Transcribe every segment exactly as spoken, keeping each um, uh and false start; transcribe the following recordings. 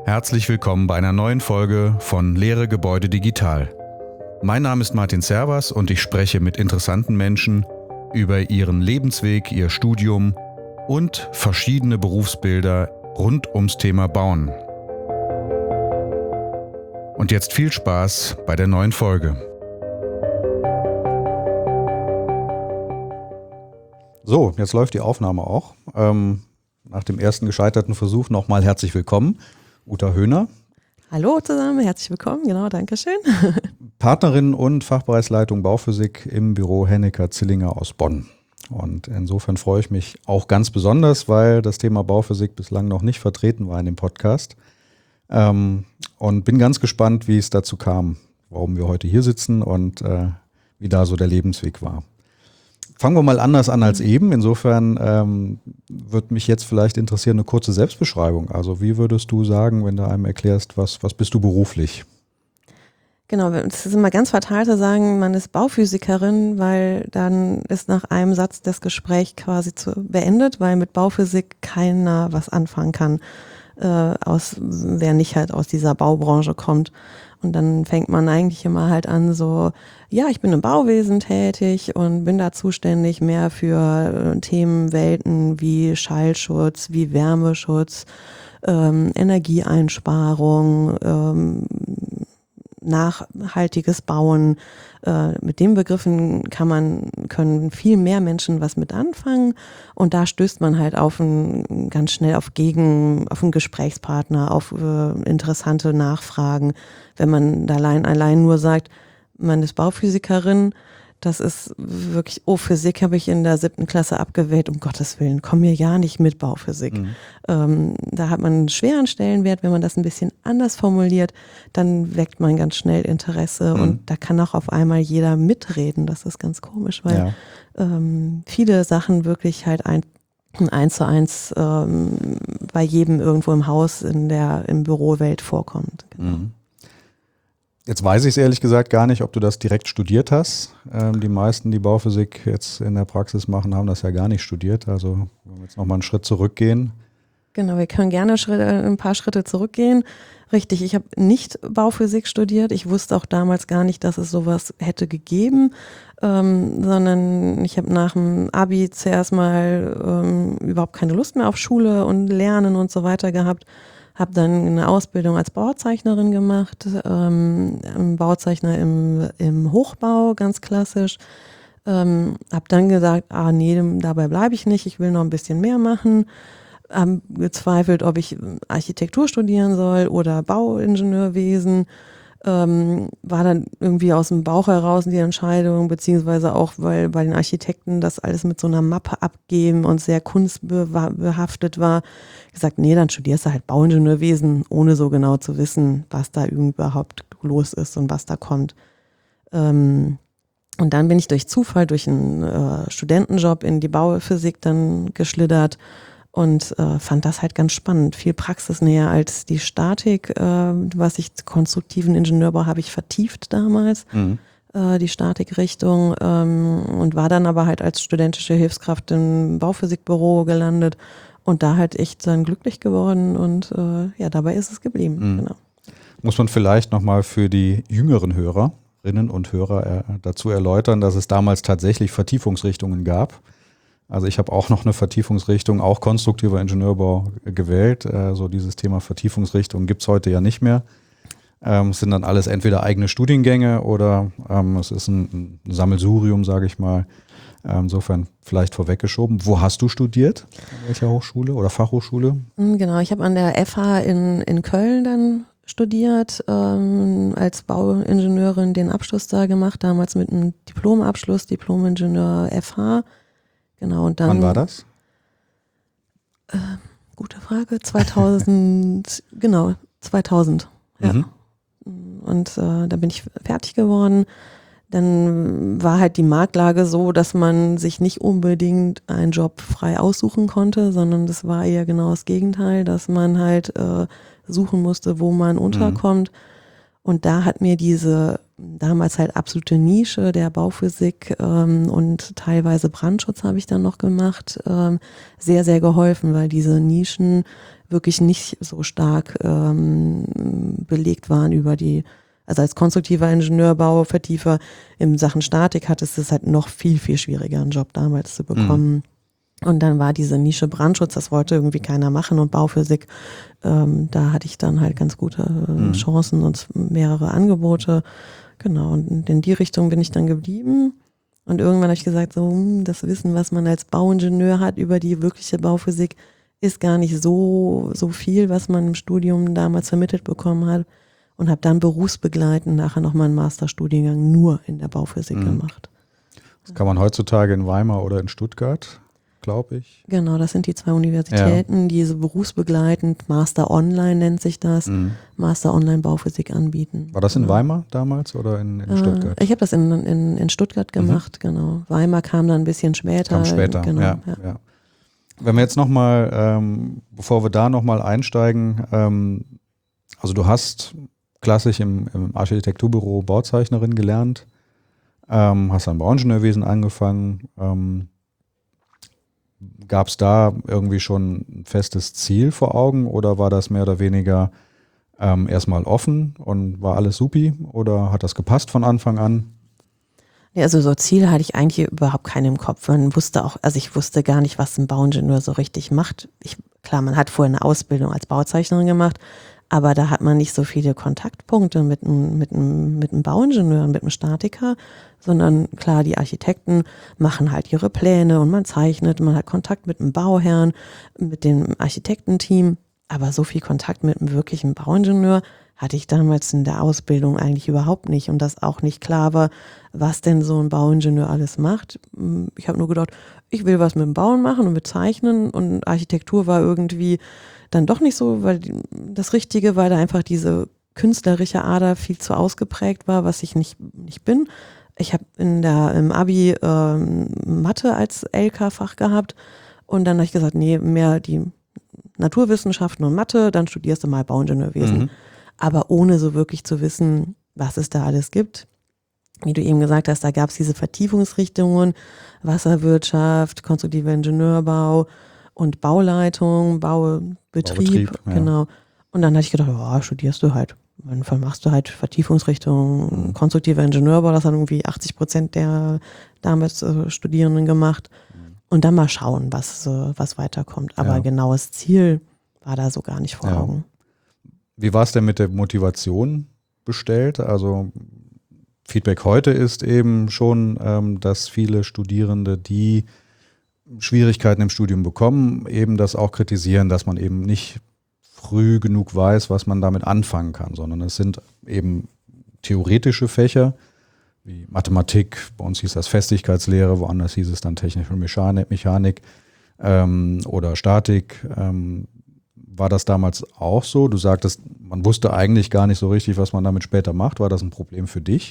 Herzlich willkommen bei einer neuen Folge von Lehre Gebäude digital. Mein Name ist Martin Servas und ich spreche mit interessanten Menschen über ihren Lebensweg, ihr Studium und verschiedene Berufsbilder rund ums Thema Bauen. Und jetzt viel Spaß bei der neuen Folge. So, jetzt läuft die Aufnahme auch. Ähm, nach dem ersten gescheiterten Versuch nochmal herzlich willkommen, Uta Höhner. Hallo zusammen, herzlich willkommen, genau, danke schön. Partnerin und Fachbereichsleitung Bauphysik im Büro Hennecker-Zillinger aus Bonn. Und insofern freue ich mich auch ganz besonders, weil das Thema Bauphysik bislang noch nicht vertreten war in dem Podcast. Ähm, und bin ganz gespannt, wie es dazu kam, warum wir heute hier sitzen und äh, wie da so der Lebensweg war. Fangen wir mal anders an als eben. Insofern ähm, würde mich jetzt vielleicht interessieren, eine kurze Selbstbeschreibung. Also wie würdest du sagen, wenn du einem erklärst, was, was bist du beruflich? Genau, es ist immer ganz fatal zu sagen, man ist Bauphysikerin, weil dann ist nach einem Satz das Gespräch quasi zu, beendet, weil mit Bauphysik keiner was anfangen kann, äh, aus, wer nicht halt aus dieser Baubranche kommt. Und dann fängt man eigentlich immer halt an so, ja, ich bin im Bauwesen tätig und bin da zuständig mehr für äh, Themenwelten wie Schallschutz, wie Wärmeschutz, ähm, Energieeinsparung, ähm, nachhaltiges Bauen. Äh, mit den Begriffen kann man, können viel mehr Menschen was mit anfangen und da stößt man halt auf ein, ganz schnell auf Gegen, auf einen Gesprächspartner, auf äh, interessante Nachfragen. Wenn man allein, allein nur sagt, man ist Bauphysikerin, das ist wirklich, oh, Physik habe ich in der siebten Klasse abgewählt, um Gottes Willen, komm mir ja nicht mit Bauphysik. Mhm. Ähm, da hat man einen schweren Stellenwert, wenn man das ein bisschen anders formuliert, dann weckt man ganz schnell Interesse mhm. und da kann auch auf einmal jeder mitreden, das ist ganz komisch, weil ja. ähm, viele Sachen wirklich halt ein eins zu eins ähm, bei jedem irgendwo im Haus, in der im Bürowelt vorkommt. Genau. Mhm. Jetzt weiß ich es ehrlich gesagt gar nicht, ob du das direkt studiert hast. Ähm, die meisten, die Bauphysik jetzt in der Praxis machen, haben das ja gar nicht studiert. Also wenn wir jetzt nochmal einen Schritt zurückgehen. Genau, wir können gerne Schritte, ein paar Schritte zurückgehen. Richtig, ich habe nicht Bauphysik studiert. Ich wusste auch damals gar nicht, dass es sowas hätte gegeben, ähm, sondern ich habe nach dem Abi zuerst mal ähm, überhaupt keine Lust mehr auf Schule und Lernen und so weiter gehabt. Habe dann eine Ausbildung als Bauzeichnerin gemacht, ähm, Bauzeichner im, im Hochbau, ganz klassisch. Ähm, habe dann gesagt, ah nee, dabei bleibe ich nicht, ich will noch ein bisschen mehr machen. Habe gezweifelt, ob ich Architektur studieren soll oder Bauingenieurwesen. Ähm, war dann irgendwie aus dem Bauch heraus die Entscheidung, beziehungsweise auch, weil bei den Architekten das alles mit so einer Mappe abgeben und sehr kunstbehaftet war, gesagt, nee, dann studierst du halt Bauingenieurwesen, ohne so genau zu wissen, was da überhaupt los ist und was da kommt. Ähm, und dann bin ich durch Zufall, durch einen äh, Studentenjob in die Bauphysik dann geschlittert und äh, fand das halt ganz spannend. Viel praxisnäher als die Statik, äh, was ich konstruktiven Ingenieurbau habe ich vertieft damals, mhm. äh, die Statikrichtung ähm, und war dann aber halt als studentische Hilfskraft im Bauphysikbüro gelandet und da halt echt dann glücklich geworden und äh, ja, dabei ist es geblieben. Mhm. Genau. Muss man vielleicht nochmal für die jüngeren Hörerinnen und Hörer äh, dazu erläutern, dass es damals tatsächlich Vertiefungsrichtungen gab. Also ich habe auch noch eine Vertiefungsrichtung, auch konstruktiver Ingenieurbau gewählt. Äh, so dieses Thema Vertiefungsrichtung gibt es heute ja nicht mehr. Ähm, es sind dann alles entweder eigene Studiengänge oder ähm, es ist ein, ein Sammelsurium, sage ich mal. Ähm, insofern vielleicht vorweggeschoben. Wo hast du studiert? An welcher Hochschule oder Fachhochschule? Genau, ich habe an der F H in, in Köln dann studiert, ähm, als Bauingenieurin den Abschluss da gemacht, damals mit einem Diplomabschluss, Diplomingenieur F H. Genau, und dann, wann war das? Äh, gute Frage. zweitausend, genau, zweitausend. Ja. Mhm. Und äh, da bin ich fertig geworden. Dann war halt die Marktlage so, dass man sich nicht unbedingt einen Job frei aussuchen konnte, sondern das war eher genau das Gegenteil, dass man halt äh, suchen musste, wo man unterkommt. Mhm. Und da hat mir diese damals halt absolute Nische der Bauphysik ähm, und teilweise Brandschutz habe ich dann noch gemacht, ähm, sehr, sehr geholfen, weil diese Nischen wirklich nicht so stark ähm, belegt waren über die, also als konstruktiver Ingenieur, Bauvertiefer in Sachen Statik hattest es halt noch viel, viel schwieriger, einen Job damals zu bekommen. Mhm. Und dann war diese Nische Brandschutz, das wollte irgendwie keiner machen und Bauphysik, ähm, da hatte ich dann halt ganz gute äh, mhm. Chancen und mehrere Angebote. Genau, und in die Richtung bin ich dann geblieben. Und irgendwann habe ich gesagt, so das Wissen, was man als Bauingenieur hat über die wirkliche Bauphysik, ist gar nicht so, so viel, was man im Studium damals vermittelt bekommen hat. Und habe dann berufsbegleitend nachher nochmal einen Masterstudiengang nur in der Bauphysik mhm. gemacht. Das kann man heutzutage in Weimar oder in Stuttgart, glaube ich. Genau, das sind die zwei Universitäten, ja. die so berufsbegleitend, Master Online nennt sich das, mhm. Master Online Bauphysik anbieten. War das in genau. Weimar damals oder in, in Stuttgart? Äh, ich habe das in, in, in Stuttgart gemacht, mhm. genau. Weimar kam dann ein bisschen später. Kam später, genau, ja, ja. ja. Wenn wir jetzt nochmal, ähm, bevor wir da nochmal einsteigen, ähm, also du hast klassisch im, im Architekturbüro Bauzeichnerin gelernt, ähm, hast dann Bauingenieurwesen angefangen. Ähm, Gab es da irgendwie schon ein festes Ziel vor Augen oder war das mehr oder weniger ähm, erstmal offen und war alles supi oder hat das gepasst von Anfang an? Ja, also so Ziele hatte ich eigentlich überhaupt keinen im Kopf. Man wusste auch, also ich wusste gar nicht, was ein Bauingenieur so richtig macht. Ich, klar, man hat vorher eine Ausbildung als Bauzeichnerin gemacht, aber da hat man nicht so viele Kontaktpunkte mit einem, mit einem, mit einem Bauingenieur, mit einem Statiker, sondern klar, die Architekten machen halt ihre Pläne und man zeichnet, man hat Kontakt mit dem Bauherrn, mit dem Architektenteam, aber so viel Kontakt mit einem wirklichen Bauingenieur hatte ich damals in der Ausbildung eigentlich überhaupt nicht und das auch nicht klar war, was denn so ein Bauingenieur alles macht. Ich habe nur gedacht, ich will was mit dem Bauen machen und mit Zeichnen und Architektur war irgendwie dann doch nicht so, weil das Richtige, weil da einfach diese künstlerische Ader viel zu ausgeprägt war, was ich nicht, nicht bin. Ich habe in der im Abi ähm, Mathe als L K-Fach gehabt und dann habe ich gesagt, nee, mehr die Naturwissenschaften und Mathe, dann studierst du mal Bauingenieurwesen. Mhm. Aber ohne so wirklich zu wissen, was es da alles gibt. Wie du eben gesagt hast, da gab es diese Vertiefungsrichtungen, Wasserwirtschaft, konstruktiver Ingenieurbau und Bauleitung, Baubetrieb, Baubetrieb, ja. Genau. Und dann hatte ich gedacht, ja, studierst du halt. Dann machst du halt Vertiefungsrichtung, mhm. konstruktiver Ingenieurbau, das hat irgendwie achtzig Prozent der damals äh, Studierenden gemacht. Mhm. Und dann mal schauen, was, äh, was weiterkommt. Aber ja. genaues Ziel war da so gar nicht vor ja. Augen. Wie war es denn mit der Motivation bestellt? Also Feedback heute ist eben schon, ähm, dass viele Studierende, die Schwierigkeiten im Studium bekommen, eben das auch kritisieren, dass man eben nicht früh genug weiß, was man damit anfangen kann, sondern es sind eben theoretische Fächer wie Mathematik, bei uns hieß das Festigkeitslehre, woanders hieß es dann technische Mechanik, Mechanik ähm, oder Statik. Ähm, War das damals auch so? Du sagtest, man wusste eigentlich gar nicht so richtig, was man damit später macht. War das ein Problem für dich?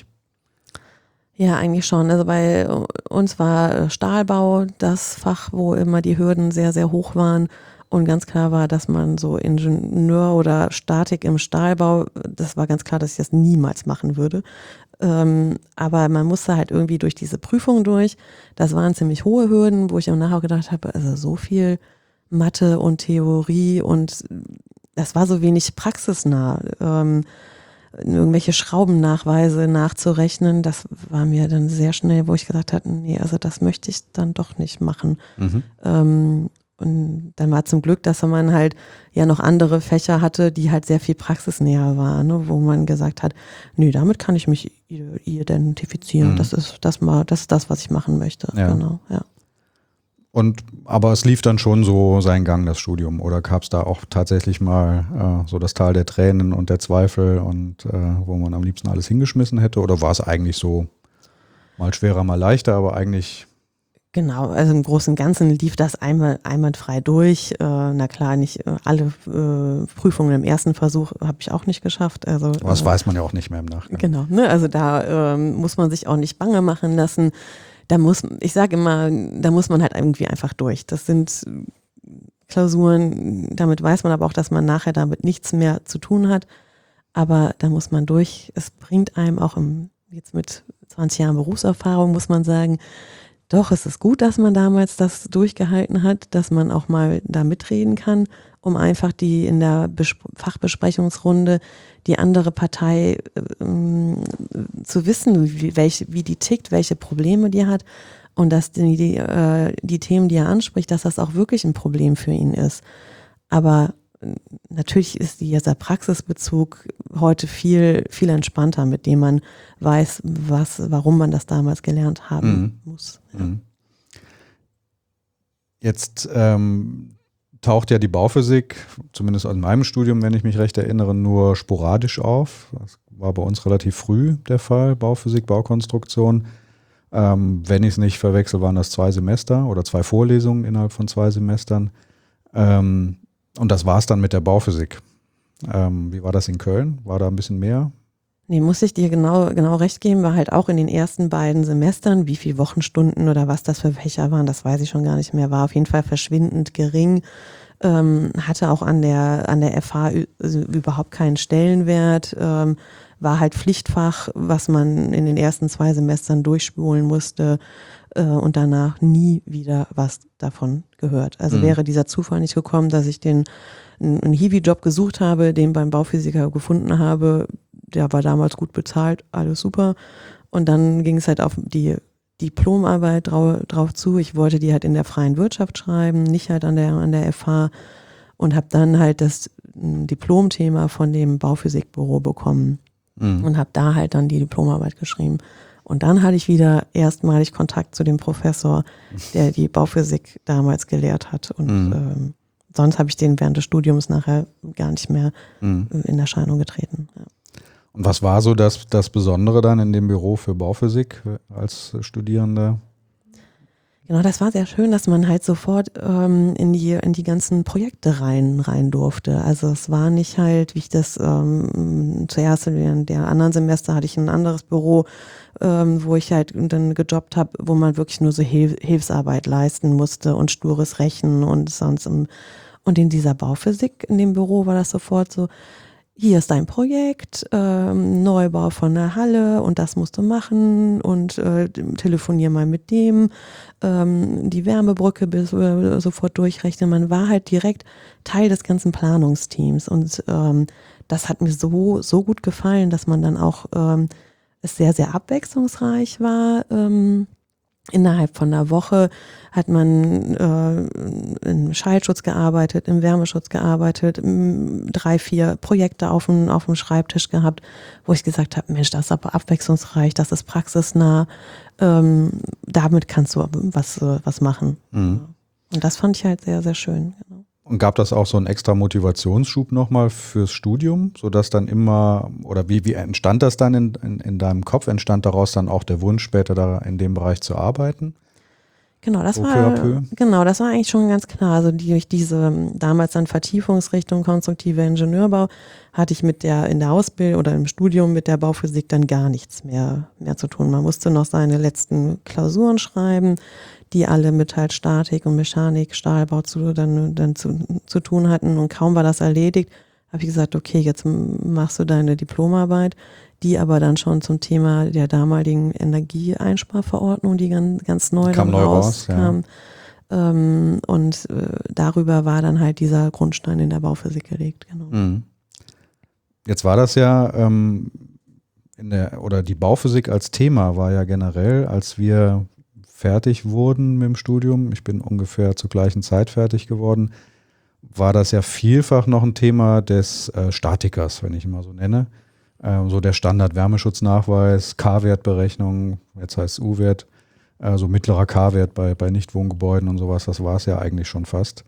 Ja, eigentlich schon. Also bei uns war Stahlbau das Fach, wo immer die Hürden sehr, sehr hoch waren. Und ganz klar war, dass man so Ingenieur oder Statik im Stahlbau, das war ganz klar, dass ich das niemals machen würde. Ähm, aber man musste halt irgendwie durch diese Prüfung durch. Das waren ziemlich hohe Hürden, wo ich auch nachher gedacht habe, also so viel Mathe und Theorie und das war so wenig praxisnah. Ähm, irgendwelche Schraubennachweise nachzurechnen, das war mir dann sehr schnell, wo ich gesagt hatte, nee, also das möchte ich dann doch nicht machen. Mhm. Ähm, und dann war zum Glück, dass man halt ja noch andere Fächer hatte, die halt sehr viel praxisnäher waren, ne, wo man gesagt hat, nee, damit kann ich mich identifizieren. Mhm. Das ist das mal, das ist das, was ich machen möchte. Ja. Genau, ja. Und, aber es lief dann schon so seinen Gang, das Studium, oder gab es da auch tatsächlich mal äh, so das Tal der Tränen und der Zweifel und äh, wo man am liebsten alles hingeschmissen hätte, oder war es eigentlich so mal schwerer, mal leichter, aber eigentlich... Genau, also im Großen und Ganzen lief das einmal einwandfrei durch. Äh, na klar, nicht äh, alle äh, Prüfungen im ersten Versuch habe ich auch nicht geschafft. Also, aber das äh, weiß man ja auch nicht mehr im Nachgang. Genau, ne? Also da äh, muss man sich auch nicht bange machen lassen. Da muss, ich sage immer, da muss man halt irgendwie einfach durch. Das sind Klausuren, damit weiß man aber auch, dass man nachher damit nichts mehr zu tun hat. aber da muss man durch. Es bringt einem auch im, jetzt mit zwanzig Jahren Berufserfahrung, muss man sagen, doch, es ist gut, dass man damals das durchgehalten hat, dass man auch mal da mitreden kann, um einfach die in der Besp- Fachbesprechungsrunde die andere Partei ähm, zu wissen, wie, welche, wie die tickt, welche Probleme die hat und dass die, die, äh, die Themen, die er anspricht, dass das auch wirklich ein Problem für ihn ist. Aber natürlich ist dieser Praxisbezug heute viel, viel entspannter, mit dem man weiß, was, warum man das damals gelernt haben Mhm. muss. Ja. Mhm. Jetzt ähm, taucht ja die Bauphysik, zumindest in meinem Studium, wenn ich mich recht erinnere, nur sporadisch auf. Das war bei uns relativ früh der Fall, Bauphysik, Baukonstruktion. Ähm, wenn ich es nicht verwechsel, waren das zwei Semester oder zwei Vorlesungen innerhalb von zwei Semestern. Ähm, und das war es dann mit der Bauphysik. Ähm, wie war das in Köln? War da ein bisschen mehr? Nee, muss ich dir genau, genau recht geben, war halt auch in den ersten beiden Semestern, wie viele Wochenstunden oder was das für Fächer waren, das weiß ich schon gar nicht mehr, war auf jeden Fall verschwindend gering, ähm, hatte auch an der, an der F H ü- also überhaupt keinen Stellenwert, ähm, war halt Pflichtfach, was man in den ersten zwei Semestern durchspulen musste äh, und danach nie wieder was davon gehört. Also Mhm. wäre dieser Zufall nicht gekommen, dass ich den einen Hiwi-Job gesucht habe, den beim Bauphysiker gefunden habe, der war damals gut bezahlt, alles super. Und dann ging es halt auf die Diplomarbeit drau, drauf zu. Ich wollte die halt in der freien Wirtschaft schreiben, nicht halt an der, an der F H und habe dann halt das Diplomthema von dem Bauphysikbüro bekommen Mhm. und habe da halt dann die Diplomarbeit geschrieben. Und dann hatte ich wieder erstmalig Kontakt zu dem Professor, der die Bauphysik damals gelehrt hat. Und Mhm. ähm, sonst habe ich den während des Studiums nachher gar nicht mehr Mhm. in Erscheinung getreten. Ja. Und was war so das, das Besondere dann in dem Büro für Bauphysik als Studierender? Genau, das war sehr schön, dass man halt sofort ähm, in die in die ganzen Projekte rein rein durfte. Also es war nicht halt, wie ich das ähm, zuerst in der anderen Semester hatte ich ein anderes Büro, ähm, wo ich halt dann gejobbt habe, wo man wirklich nur so Hilf- Hilfsarbeit leisten musste und stures Rechnen und sonst im, und in dieser Bauphysik in dem Büro war das sofort so, hier ist dein Projekt, ähm, Neubau von der Halle und das musst du machen und äh, telefonier mal mit dem, ähm, die Wärmebrücke bis äh, sofort durchrechnen. Man war halt direkt Teil des ganzen Planungsteams und ähm, das hat mir so, so gut gefallen, dass man dann auch ähm, es sehr, sehr abwechslungsreich war. Ähm, Innerhalb von einer Woche hat man äh, im Schallschutz gearbeitet, im Wärmeschutz gearbeitet, m, drei, vier Projekte auf dem, auf dem Schreibtisch gehabt, wo ich gesagt habe, Mensch, das ist aber abwechslungsreich, das ist praxisnah, ähm, damit kannst du was, äh, was machen. Mhm. Und das fand ich halt sehr, sehr schön. Genau. Und gab das auch so einen extra Motivationsschub nochmal fürs Studium, sodass dann immer, oder wie, wie entstand das dann in, in, in deinem Kopf? Entstand daraus dann auch der Wunsch, später da in dem Bereich zu arbeiten? Genau, das So peu war à peu? genau, das war eigentlich schon ganz klar. Also die, durch diese damals dann Vertiefungsrichtung konstruktiver Ingenieurbau hatte ich mit der in der Ausbildung oder im Studium mit der Bauphysik dann gar nichts mehr mehr zu tun. Man musste noch seine letzten Klausuren schreiben, die alle mit halt Statik und Mechanik, Stahlbau zu dann dann zu, zu tun hatten und kaum war das erledigt, habe ich gesagt, okay, jetzt machst du deine Diplomarbeit, die aber dann schon zum Thema der damaligen Energieeinsparverordnung, die ganz, ganz neu Kam dann neu raus, rauskam. Ja. Ähm, und äh, darüber war dann halt dieser Grundstein in der Bauphysik gelegt. Genau. Mhm. Jetzt war das ja, ähm, in der, oder die Bauphysik als Thema war ja generell, als wir fertig wurden mit dem Studium, ich bin ungefähr zur gleichen Zeit fertig geworden, war das ja vielfach noch ein Thema des äh, Statikers, wenn ich ihn mal so nenne. Ähm, so der Standard-Wärmeschutznachweis, K-Wertberechnung, jetzt heißt es U-Wert, äh, so mittlerer K-Wert bei, bei Nichtwohngebäuden und sowas, das war es ja eigentlich schon fast.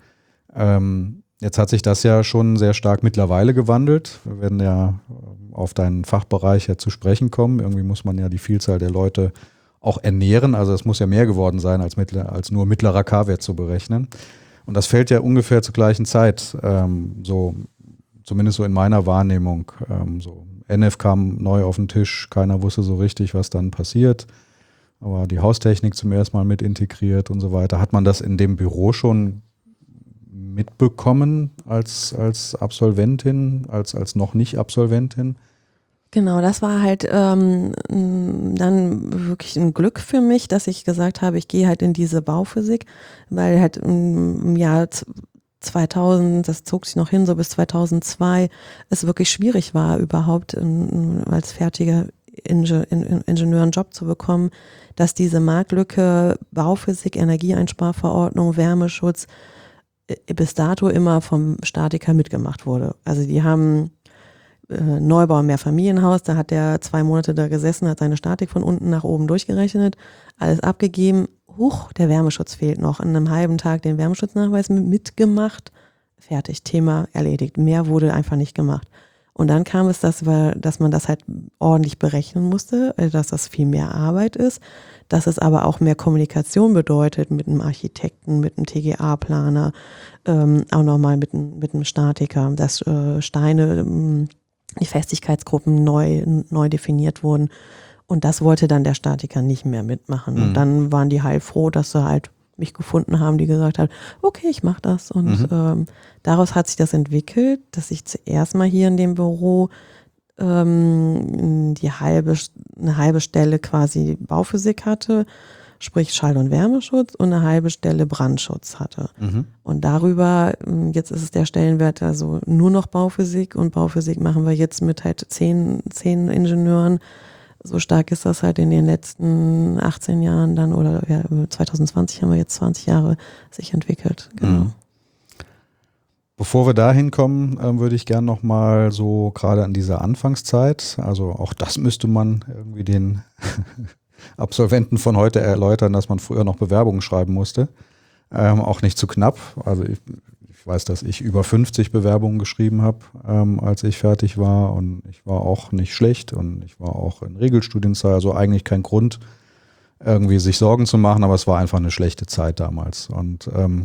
Ähm, jetzt hat sich das ja schon sehr stark mittlerweile gewandelt. Wir werden ja auf deinen Fachbereich ja zu sprechen kommen. Irgendwie muss man ja die Vielzahl der Leute auch ernähren. Also es muss ja mehr geworden sein, als, mittler, als nur mittlerer K-Wert zu berechnen. Und das fällt ja ungefähr zur gleichen Zeit, ähm, so zumindest so in meiner Wahrnehmung. Ähm, so N F kam neu auf den Tisch, keiner wusste so richtig, was dann passiert. Aber die Haustechnik zum ersten Mal mit integriert und so weiter. Hat man das in dem Büro schon mitbekommen als, als Absolventin, als, als noch nicht Absolventin? Genau, das war halt ähm, dann wirklich ein Glück für mich, dass ich gesagt habe, ich gehe halt in diese Bauphysik, weil halt im Jahr zweitausend, das zog sich noch hin, so bis zweitausendzwei, es wirklich schwierig war, überhaupt in, als fertiger Inge, in, Ingenieur einen Job zu bekommen, dass diese Marktlücke Bauphysik, Energieeinsparverordnung, Wärmeschutz bis dato immer vom Statiker mitgemacht wurde. Also die haben äh, Neubau, Mehrfamilienhaus, da hat der zwei Monate da gesessen, hat seine Statik von unten nach oben durchgerechnet, alles abgegeben. Huch, der Wärmeschutz fehlt noch. An einem halben Tag den Wärmeschutznachweis mitgemacht, fertig, Thema erledigt. Mehr wurde einfach nicht gemacht. Und dann kam es, dass, wir, dass man das halt ordentlich berechnen musste, dass das viel mehr Arbeit ist, dass es aber auch mehr Kommunikation bedeutet mit einem Architekten, mit einem T G A-Planer, ähm, auch nochmal mit, mit einem Statiker, dass äh, Steine, ähm, die Festigkeitsgruppen neu, neu definiert wurden. Und das wollte dann der Statiker nicht mehr mitmachen. Mhm. Und dann waren die heilfroh, dass sie halt mich gefunden haben, die gesagt haben, okay, ich mache das. Und mhm. ähm, daraus hat sich das entwickelt, dass ich zuerst mal hier in dem Büro ähm, die halbe, eine halbe Stelle quasi Bauphysik hatte, sprich Schall- und Wärmeschutz, und eine halbe Stelle Brandschutz hatte. Mhm. Und darüber, jetzt ist es der Stellenwert also nur noch Bauphysik, und Bauphysik machen wir jetzt mit halt zehn, zehn Ingenieuren. So stark ist das halt in den letzten achtzehn Jahren dann, oder ja, zwanzig zwanzig haben wir jetzt zwanzig Jahre sich entwickelt. Genau. Mhm. Bevor wir da hinkommen, äh, würde ich gerne nochmal so gerade an dieser Anfangszeit, also auch das müsste man irgendwie den Absolventen von heute erläutern, dass man früher noch Bewerbungen schreiben musste. Ähm, auch nicht zu knapp. Also ich, ich weiß, dass ich über fünfzig Bewerbungen geschrieben habe, ähm, als ich fertig war, und ich war auch nicht schlecht und ich war auch in Regelstudienzeit, also eigentlich kein Grund, irgendwie sich Sorgen zu machen, aber es war einfach eine schlechte Zeit damals. Und ähm,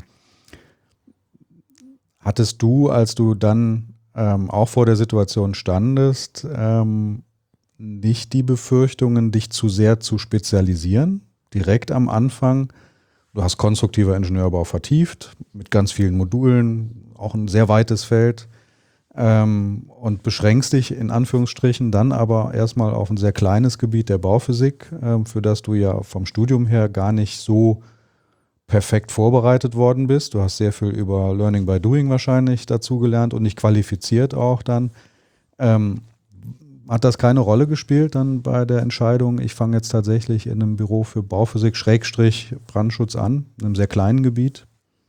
hattest du, als du dann ähm, auch vor der Situation standest, ähm, nicht die Befürchtungen, dich zu sehr zu spezialisieren, direkt am Anfang? Du hast konstruktiver Ingenieurbau vertieft, mit ganz vielen Modulen, auch ein sehr weites Feld, ähm, und beschränkst dich in Anführungsstrichen dann aber erstmal auf ein sehr kleines Gebiet der Bauphysik, ähm, für das du ja vom Studium her gar nicht so perfekt vorbereitet worden bist. Du hast sehr viel über Learning by Doing wahrscheinlich dazugelernt und dich qualifiziert auch dann. Ähm, hat das keine Rolle gespielt dann bei der Entscheidung, ich fange jetzt tatsächlich in einem Büro für Bauphysik Schrägstrich Brandschutz an, in einem sehr kleinen Gebiet?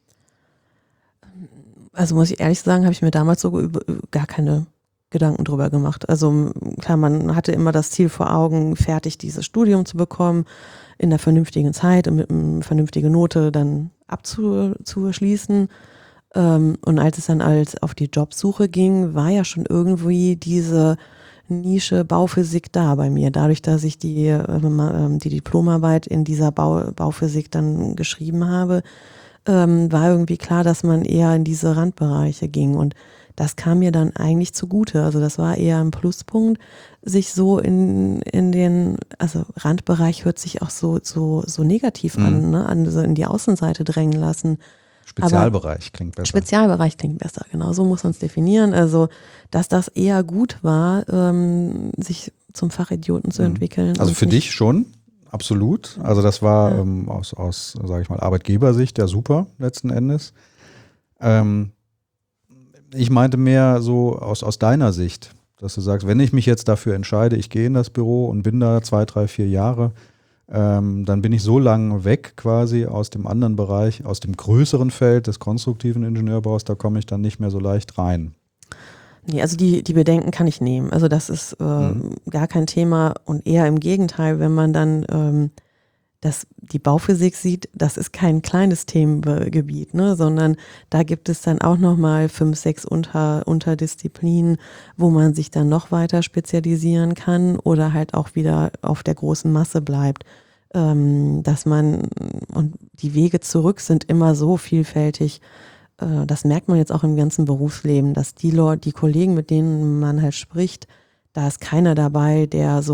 Also muss ich ehrlich sagen, habe ich mir damals so über, gar keine Gedanken drüber gemacht. Also klar, man hatte immer das Ziel vor Augen, fertig dieses Studium zu bekommen, in einer vernünftigen Zeit und mit einer vernünftigen Note dann abzuschließen. Und als es dann als auf die Jobsuche ging, war ja schon irgendwie diese Nische Bauphysik da bei mir. Dadurch, dass ich die, die Diplomarbeit in dieser Bau, Bauphysik dann geschrieben habe, war irgendwie klar, dass man eher in diese Randbereiche ging. Und das kam mir dann eigentlich zugute. Also das war eher ein Pluspunkt, sich so in, in den, also Randbereich hört sich auch so, so, so negativ mhm. an, ne? An so in die Außenseite drängen lassen. Spezialbereich Aber klingt besser. Spezialbereich klingt besser, genau, so muss man es definieren. Also, dass das eher gut war, ähm, sich zum Fachidioten zu entwickeln. Also für dich schon, absolut. Also das war ja. ähm, aus, aus sage ich mal, Arbeitgebersicht ja super letzten Endes. Ähm, ich meinte mehr so aus, aus deiner Sicht, dass du sagst, wenn ich mich jetzt dafür entscheide, ich gehe in das Büro und bin da zwei, drei, vier Jahre, Ähm, dann bin ich so lang weg quasi aus dem anderen Bereich, aus dem größeren Feld des konstruktiven Ingenieurbaus, da komme ich dann nicht mehr so leicht rein. Nee, also die, die Bedenken kann ich nehmen. Also das ist äh, mhm. gar kein Thema, und eher im Gegenteil, wenn man dann ähm, das, die Bauphysik sieht, das ist kein kleines Themengebiet, ne, sondern da gibt es dann auch nochmal fünf, sechs Unter, Unterdisziplinen, wo man sich dann noch weiter spezialisieren kann oder halt auch wieder auf der großen Masse bleibt. Ähm, dass man, und die Wege zurück sind immer so vielfältig, äh, das merkt man jetzt auch im ganzen Berufsleben, dass die Leute, die Kollegen, mit denen man halt spricht, da ist keiner dabei, der so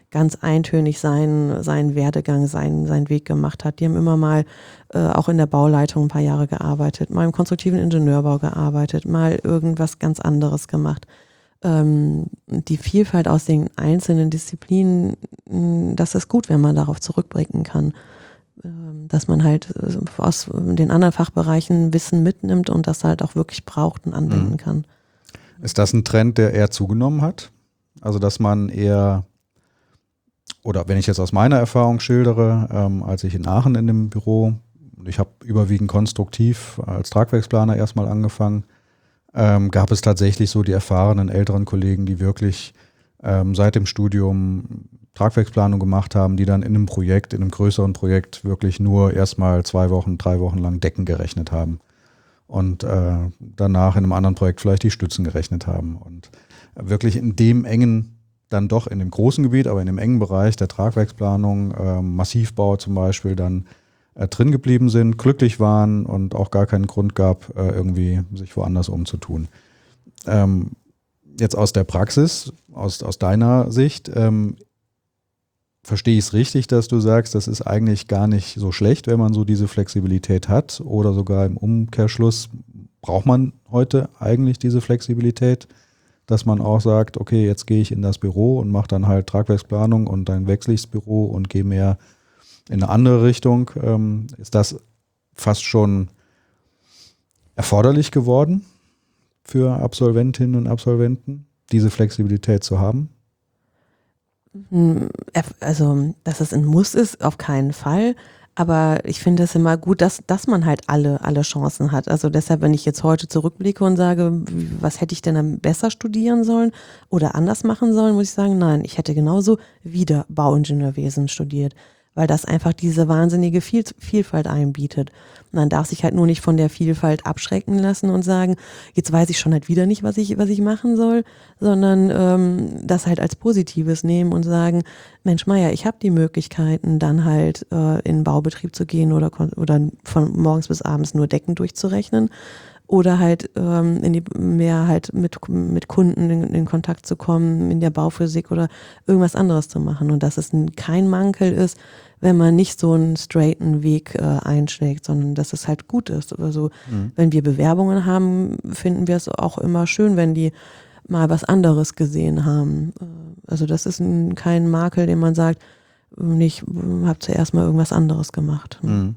ganz eintönig seinen, seinen Werdegang, seinen, seinen Weg gemacht hat. Die haben immer mal äh, auch in der Bauleitung ein paar Jahre gearbeitet, mal im konstruktiven Ingenieurbau gearbeitet, mal irgendwas ganz anderes gemacht. Ähm, die Vielfalt aus den einzelnen Disziplinen, das ist gut, wenn man darauf zurückblicken kann. Dass man halt aus den anderen Fachbereichen Wissen mitnimmt und das halt auch wirklich braucht und anwenden kann. Ist das ein Trend, der eher zugenommen hat? Also dass man eher, oder wenn ich jetzt aus meiner Erfahrung schildere, ähm, als ich in Aachen in dem Büro, ich habe überwiegend konstruktiv als Tragwerksplaner erstmal angefangen, ähm, gab es tatsächlich so die erfahrenen älteren Kollegen, die wirklich ähm, seit dem Studium Tragwerksplanung gemacht haben, die dann in einem Projekt, in einem größeren Projekt wirklich nur erstmal zwei Wochen, drei Wochen lang Decken gerechnet haben und äh, danach in einem anderen Projekt vielleicht die Stützen gerechnet haben und wirklich in dem engen, dann doch in dem großen Gebiet, aber in dem engen Bereich der Tragwerksplanung, äh, Massivbau zum Beispiel, dann äh, drin geblieben sind, glücklich waren und auch gar keinen Grund gab, äh, irgendwie sich woanders umzutun. Ähm, jetzt aus der Praxis, aus, aus deiner Sicht, ähm, verstehe ich es richtig, dass du sagst, das ist eigentlich gar nicht so schlecht, wenn man so diese Flexibilität hat oder sogar im Umkehrschluss braucht man heute eigentlich diese Flexibilität, dass man auch sagt, okay, jetzt gehe ich in das Büro und mache dann halt Tragwerksplanung und dann wechsle ich das Büro und gehe mehr in eine andere Richtung. Ähm, ist das fast schon erforderlich geworden für Absolventinnen und Absolventen, diese Flexibilität zu haben? Also, dass es ein Muss ist, auf keinen Fall. Aber ich finde es immer gut, dass, dass man halt alle, alle Chancen hat. Also deshalb, wenn ich jetzt heute zurückblicke und sage, was hätte ich denn dann besser studieren sollen oder anders machen sollen, muss ich sagen, nein, ich hätte genauso wieder Bauingenieurwesen studiert, weil das einfach diese wahnsinnige Viel- Vielfalt einbietet. Man darf sich halt nur nicht von der Vielfalt abschrecken lassen und sagen, jetzt weiß ich schon halt wieder nicht, was ich, was ich machen soll, sondern ähm, das halt als Positives nehmen und sagen, Mensch Meier, ich habe die Möglichkeiten, dann halt äh, in den Baubetrieb zu gehen oder, oder von morgens bis abends nur Decken durchzurechnen oder halt ähm, in die mehr halt mit, mit Kunden in, in Kontakt zu kommen, in der Bauphysik oder irgendwas anderes zu machen und dass es kein Mankel ist, wenn man nicht so einen straighten Weg äh, einschlägt, sondern dass es halt gut ist. Also mhm. wenn wir Bewerbungen haben, finden wir es auch immer schön, wenn die mal was anderes gesehen haben. Also das ist ein, kein Makel, den man sagt, ich habe zuerst mal irgendwas anderes gemacht. Mhm.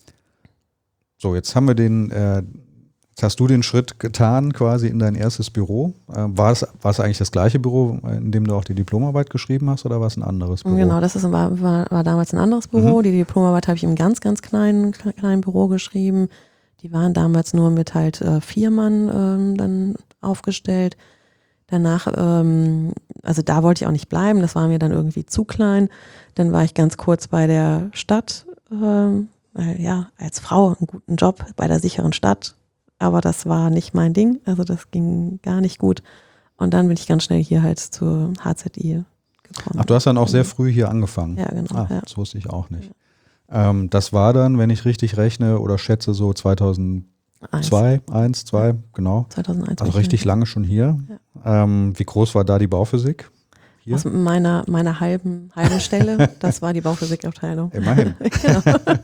So, jetzt haben wir den, äh, jetzt hast du den Schritt getan quasi in dein erstes Büro. Äh, war es, war es eigentlich das gleiche Büro, in dem du auch die Diplomarbeit geschrieben hast, oder war es ein anderes Büro? Genau, das ist, war, war, war damals ein anderes Büro. Mhm. Die Diplomarbeit habe ich im ganz, ganz kleinen, kleinen Büro geschrieben. Die waren damals nur mit halt äh, vier Mann ähm, dann aufgestellt. Danach, ähm, also da wollte ich auch nicht bleiben, das war mir dann irgendwie zu klein. Dann war ich ganz kurz bei der Stadt, ähm, weil ja, als Frau einen guten Job bei der sicheren Stadt, aber das war nicht mein Ding, also das ging gar nicht gut. Und dann bin ich ganz schnell hier halt zur H Z I gekommen. Ach, du hast dann auch sehr früh hier angefangen? Ja, genau. Ah, ja. Das wusste ich auch nicht. Ja. Ähm, das war dann, wenn ich richtig rechne oder schätze, so zweitausendzwei, eins, zwei, genau. zweitausendeins. Also richtig lange schon hier. Ja. Ähm, wie groß war da die Bauphysik? Hier? Aus meiner, meiner halben, halben Stelle, das war die Bauphysik-Abteilung. Immerhin. Genau.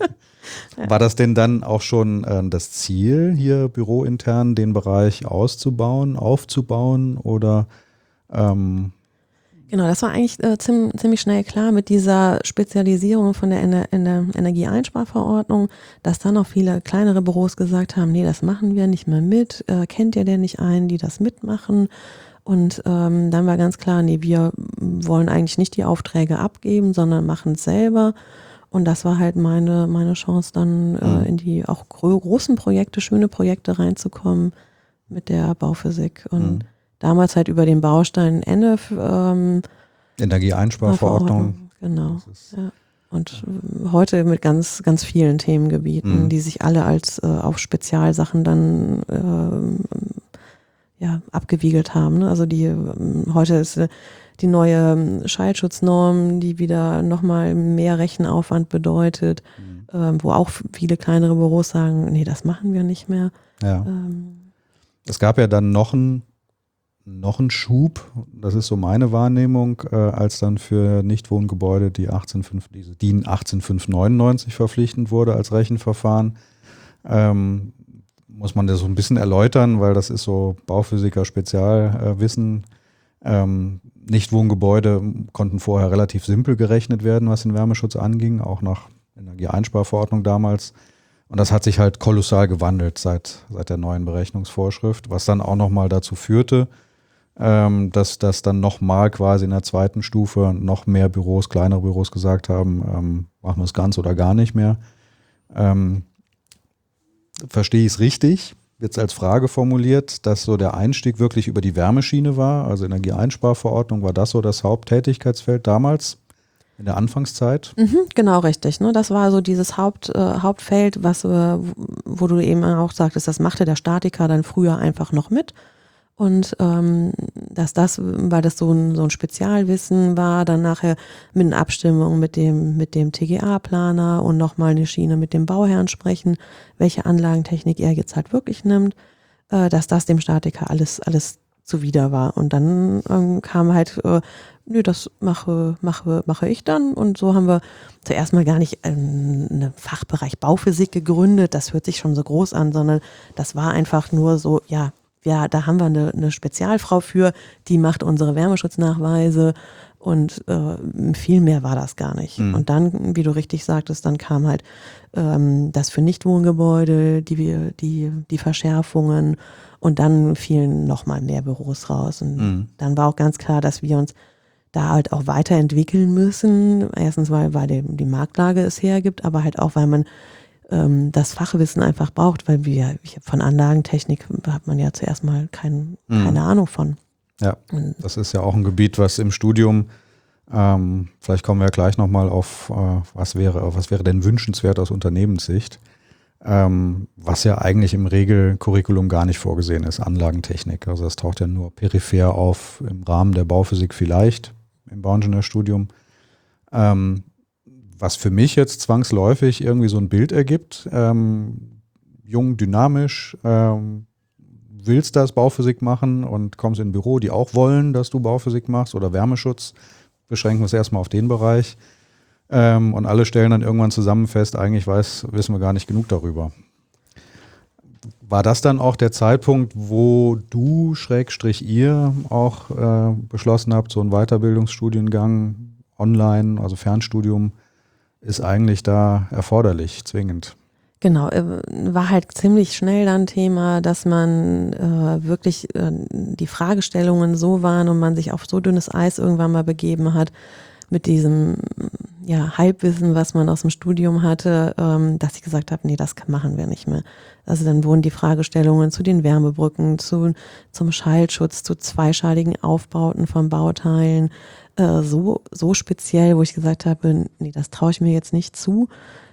Ja. War das denn dann auch schon äh, das Ziel, hier bürointern den Bereich auszubauen, aufzubauen oder ähm Genau, das war eigentlich äh, ziemlich, ziemlich schnell klar mit dieser Spezialisierung von der, Ener- in der Energieeinsparverordnung, dass dann auch viele kleinere Büros gesagt haben, nee, das machen wir nicht mehr mit, äh, kennt ihr denn nicht einen, die das mitmachen? Und ähm, dann war ganz klar, nee, wir wollen eigentlich nicht die Aufträge abgeben, sondern machen es selber. Und das war halt meine, meine Chance, dann äh, in die auch gro- großen Projekte, schöne Projekte reinzukommen mit der Bauphysik. Und mhm. damals halt über den Baustein N E F. Ähm, Energieeinsparverordnung. Genau. Ja. Und ja. heute mit ganz, ganz vielen Themengebieten, mhm. die sich alle als äh, auf Spezialsachen dann äh, ja, abgewiegelt haben. Ne? Also die heute ist die neue Schallschutznorm, die wieder nochmal mehr Rechenaufwand bedeutet, mhm. ähm, wo auch viele kleinere Büros sagen, nee, das machen wir nicht mehr. Ja. Ähm. Es gab ja dann noch ein, noch einen Schub, das ist so meine Wahrnehmung, äh, als dann für Nichtwohngebäude die achtzehnhundertfünf, diese DIN achtzehntausendfünfhundertneunundneunzig verpflichtend wurde als Rechenverfahren. Ähm, muss man das so ein bisschen erläutern, weil das ist so Bauphysiker-Spezialwissen. Ähm, Nichtwohngebäude konnten vorher relativ simpel gerechnet werden, was den Wärmeschutz anging, auch nach Energieeinsparverordnung damals. Und das hat sich halt kolossal gewandelt seit, seit der neuen Berechnungsvorschrift, was dann auch nochmal dazu führte, ähm, dass das dann nochmal quasi in der zweiten Stufe noch mehr Büros, kleinere Büros gesagt haben, ähm, machen wir es ganz oder gar nicht mehr. Ähm, verstehe ich es richtig, jetzt als Frage formuliert, dass so der Einstieg wirklich über die Wärmeschiene war, also Energieeinsparverordnung, war das so das Haupttätigkeitsfeld damals? In der Anfangszeit? Mhm, genau, richtig. Ne? Das war so dieses Haupt, äh, Hauptfeld, was, äh, wo du eben auch sagtest, das machte der Statiker dann früher einfach noch mit. Und ähm, dass das, weil das so ein, so ein Spezialwissen war, dann nachher mit einer Abstimmung mit dem, mit dem T G A-Planer und nochmal eine Schiene mit dem Bauherrn sprechen, welche Anlagentechnik er jetzt halt wirklich nimmt, äh, dass das dem Statiker alles, alles zuwider war. Und dann ähm, kam halt, äh, nö, das mache, mache, mache ich dann. Und so haben wir zuerst mal gar nicht ähm, einen Fachbereich Bauphysik gegründet. Das hört sich schon so groß an, sondern das war einfach nur so, ja, ja, da haben wir eine, eine Spezialfrau für, die macht unsere Wärmeschutznachweise und äh, viel mehr war das gar nicht. Mhm. Und dann, wie du richtig sagtest, dann kam halt ähm, das für Nichtwohngebäude, die, die, die Verschärfungen und dann fielen nochmal mehr Büros raus. Und mhm. dann war auch ganz klar, dass wir uns da halt auch weiterentwickeln müssen. Erstens, weil, weil die, die Marktlage es hergibt, aber halt auch, weil man ähm, das Fachwissen einfach braucht, weil wir ich, von Anlagentechnik hat man ja zuerst mal kein, mhm. keine Ahnung von. Ja, das ist ja auch ein Gebiet, was im Studium, ähm, vielleicht kommen wir ja gleich nochmal auf, äh, was wäre, was wäre denn wünschenswert aus Unternehmenssicht, ähm, was ja eigentlich im Regelcurriculum gar nicht vorgesehen ist, Anlagentechnik. Also das taucht ja nur peripher auf, im Rahmen der Bauphysik vielleicht, im Bauingenieurstudium. Ähm, was für mich jetzt zwangsläufig irgendwie so ein Bild ergibt, ähm, jung, dynamisch, ähm, willst das Bauphysik machen und kommst in ein Büro, die auch wollen, dass du Bauphysik machst oder Wärmeschutz, beschränken wir es erstmal auf den Bereich. Ähm, und alle stellen dann irgendwann zusammen fest, eigentlich weiß, wissen wir gar nicht genug darüber. War das dann auch der Zeitpunkt, wo du, Schrägstrich ihr, auch äh, beschlossen habt, so ein Weiterbildungsstudiengang online, also Fernstudium, ist eigentlich da erforderlich, zwingend? Genau, war halt ziemlich schnell dann Thema, dass man äh, wirklich äh, die Fragestellungen so waren und man sich auf so dünnes Eis irgendwann mal begeben hat mit diesem ja, Halbwissen, was man aus dem Studium hatte, ähm, dass ich gesagt habe, nee, das machen wir nicht mehr. Also dann wurden die Fragestellungen zu den Wärmebrücken, zu, zum Schallschutz, zu zweischaligen Aufbauten von Bauteilen äh, so, so speziell, wo ich gesagt habe, nee, das traue ich mir jetzt nicht zu.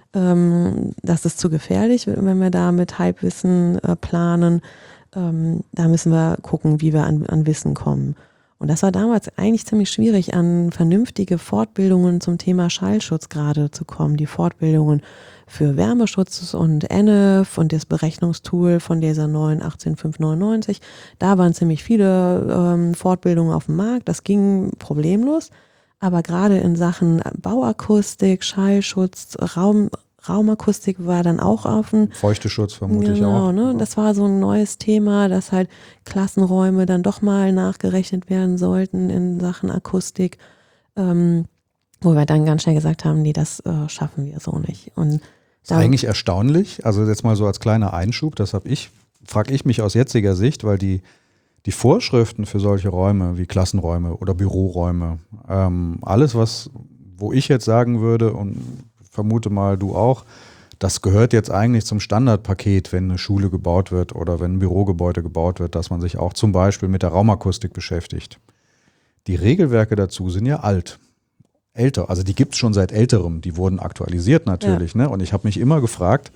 Ähm, das ist zu gefährlich, wenn wir da mit Halbwissen äh, planen. Ähm, da müssen wir gucken, wie wir an, an Wissen kommen. Und das war damals eigentlich ziemlich schwierig, an vernünftige Fortbildungen zum Thema Schallschutz gerade zu kommen. Die Fortbildungen für Wärmeschutz und N E F und das Berechnungstool von dieser neuen achtzehntausendfünfhundertneunundneunzig. Da waren ziemlich viele ähm, Fortbildungen auf dem Markt. Das ging problemlos. Aber gerade in Sachen Bauakustik, Schallschutz, Raum, Raumakustik war dann auch offen. Feuchteschutz vermutlich genau, auch. Ne? Das war so ein neues Thema, dass halt Klassenräume dann doch mal nachgerechnet werden sollten in Sachen Akustik, ähm, wo wir dann ganz schnell gesagt haben, nee, das äh, schaffen wir so nicht. Und das ist eigentlich erstaunlich, also jetzt mal so als kleiner Einschub, das habe ich, frage ich mich aus jetziger Sicht, weil die Die Vorschriften für solche Räume wie Klassenräume oder Büroräume, ähm, alles, was, wo ich jetzt sagen würde und vermute mal du auch, das gehört jetzt eigentlich zum Standardpaket, wenn eine Schule gebaut wird oder wenn ein Bürogebäude gebaut wird, dass man sich auch zum Beispiel mit der Raumakustik beschäftigt. Die Regelwerke dazu sind ja alt, älter, also die gibt es schon seit älterem, die wurden aktualisiert natürlich, ja. ne? Und ich habe mich immer gefragt,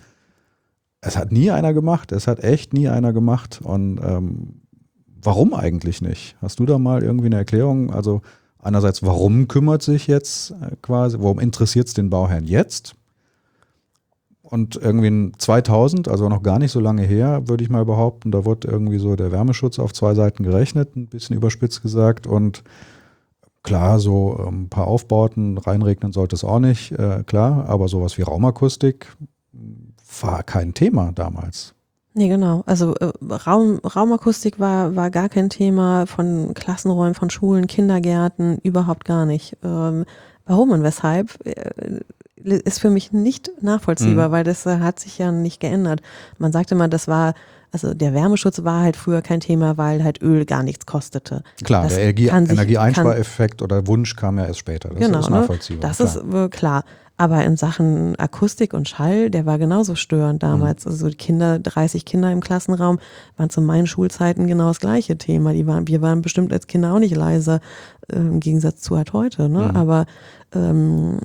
es hat nie einer gemacht, es hat echt nie einer gemacht und ähm, warum eigentlich nicht? Hast du da mal irgendwie eine Erklärung? Also einerseits, warum kümmert sich jetzt quasi, warum interessiert es den Bauherrn jetzt? Und irgendwie in zweitausend, also noch gar nicht so lange her, würde ich mal behaupten, da wurde irgendwie so der Wärmeschutz auf zwei Seiten gerechnet, ein bisschen überspitzt gesagt. Und klar, so ein paar Aufbauten, reinregnen sollte es auch nicht, äh, klar, aber sowas wie Raumakustik war kein Thema damals. Nee, genau. Also äh, Raum, Raumakustik war, war gar kein Thema von Klassenräumen, von Schulen, Kindergärten, überhaupt gar nicht. Ähm, warum und weshalb äh, ist für mich nicht nachvollziehbar, mhm. weil das äh, hat sich ja nicht geändert. Man sagte mal, das war, also der Wärmeschutz war halt früher kein Thema, weil halt Öl gar nichts kostete. Klar, das der Energie- Energieeinspareffekt oder Wunsch kam ja erst später. Das genau, ist nachvollziehbar. Ne? Das klar. ist äh, klar. Aber in Sachen Akustik und Schall, der war genauso störend damals. Mhm. Also die Kinder, dreißig Kinder im Klassenraum, waren zu meinen Schulzeiten genau das gleiche Thema. Die waren, wir waren bestimmt als Kinder auch nicht leise, äh, im Gegensatz zu halt heute. Ne? Mhm. Aber ähm,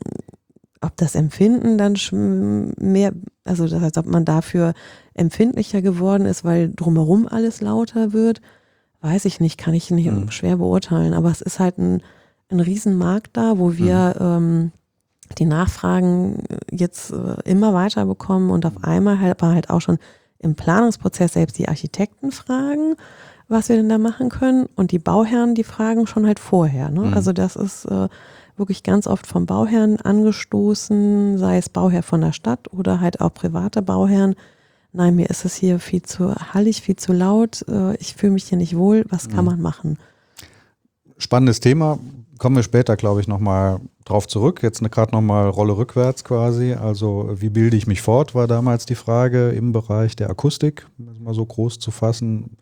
ob das Empfinden dann mehr, also das heißt, ob man dafür empfindlicher geworden ist, weil drumherum alles lauter wird, weiß ich nicht, kann ich nicht mhm. schwer beurteilen. Aber es ist halt ein, ein Riesenmarkt da, wo wir mhm. ähm, die Nachfragen jetzt äh, immer weiter bekommen und auf einmal halt, aber halt auch schon im Planungsprozess selbst die Architekten fragen, was wir denn da machen können, und die Bauherren, die fragen schon halt vorher. Ne? Mhm. Also das ist äh, wirklich ganz oft vom Bauherrn angestoßen, sei es Bauherr von der Stadt oder halt auch private Bauherren. Nein, mir ist es hier viel zu hallig, viel zu laut, äh, ich fühle mich hier nicht wohl, was kann mhm. man machen? Spannendes Thema. Kommen wir später, glaube ich, nochmal drauf zurück. Jetzt gerade nochmal Rolle rückwärts quasi. Also wie bilde ich mich fort, war damals die Frage im Bereich der Akustik, um das mal so groß zu fassen.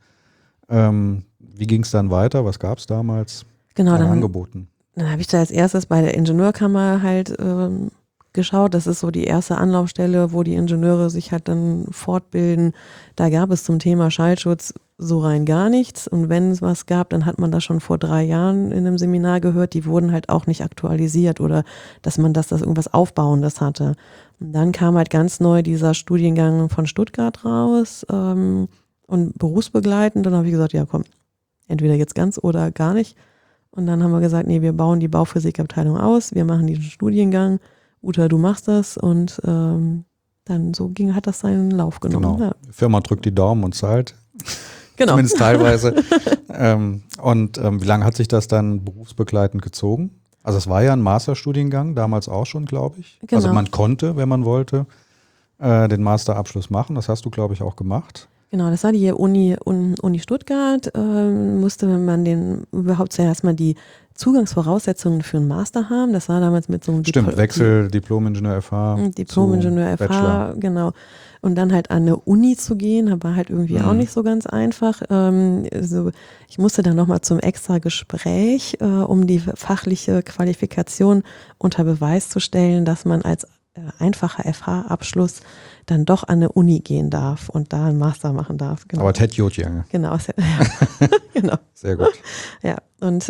Ähm, wie ging es dann weiter? Was gab es damals genau, an dann, Angeboten? Dann habe ich da als erstes bei der Ingenieurkammer halt ähm, geschaut. Das ist so die erste Anlaufstelle, wo die Ingenieure sich halt dann fortbilden. Da gab es zum Thema Schallschutz so rein gar nichts. Und wenn es was gab, dann hat man das schon vor drei Jahren in einem Seminar gehört. Die wurden halt auch nicht aktualisiert oder dass man das, das irgendwas Aufbauendes hatte. Und dann kam halt ganz neu dieser Studiengang von Stuttgart raus ähm, und berufsbegleitend. Dann habe ich gesagt, ja komm, entweder jetzt ganz oder gar nicht. Und dann haben wir gesagt, nee, wir bauen die Bauphysikabteilung aus, wir machen diesen Studiengang. Uta, du machst das, und ähm, dann so ging, hat das seinen Lauf genommen. Genau. Ja. Die Firma drückt die Daumen und zahlt. Genau. Zumindest teilweise. ähm, und ähm, wie lange hat sich das dann berufsbegleitend gezogen? Also es war ja ein Masterstudiengang, damals auch schon, glaube ich. Genau. Also man konnte, wenn man wollte, äh, den Masterabschluss machen. Das hast du, glaube ich, auch gemacht. Genau, das war die Uni, Uni Stuttgart. Ähm, musste man den überhaupt zuerst mal die Zugangsvoraussetzungen für einen Master haben. Das war damals mit so einem Stimmt, Dipl- Wechsel, Diplom-Ingenieur F H. Diplom-Ingenieur F H, Bachelor. Genau. Und dann halt an eine Uni zu gehen, war halt irgendwie mhm. auch nicht so ganz einfach. Ähm, also ich musste dann nochmal zum extra Gespräch, äh, um die fachliche Qualifikation unter Beweis zu stellen, dass man als äh, einfacher F H-Abschluss dann doch an eine Uni gehen darf und da einen Master machen darf. Genau. Aber Ted Jotjange. Genau, ja. genau. Sehr gut. Ja, und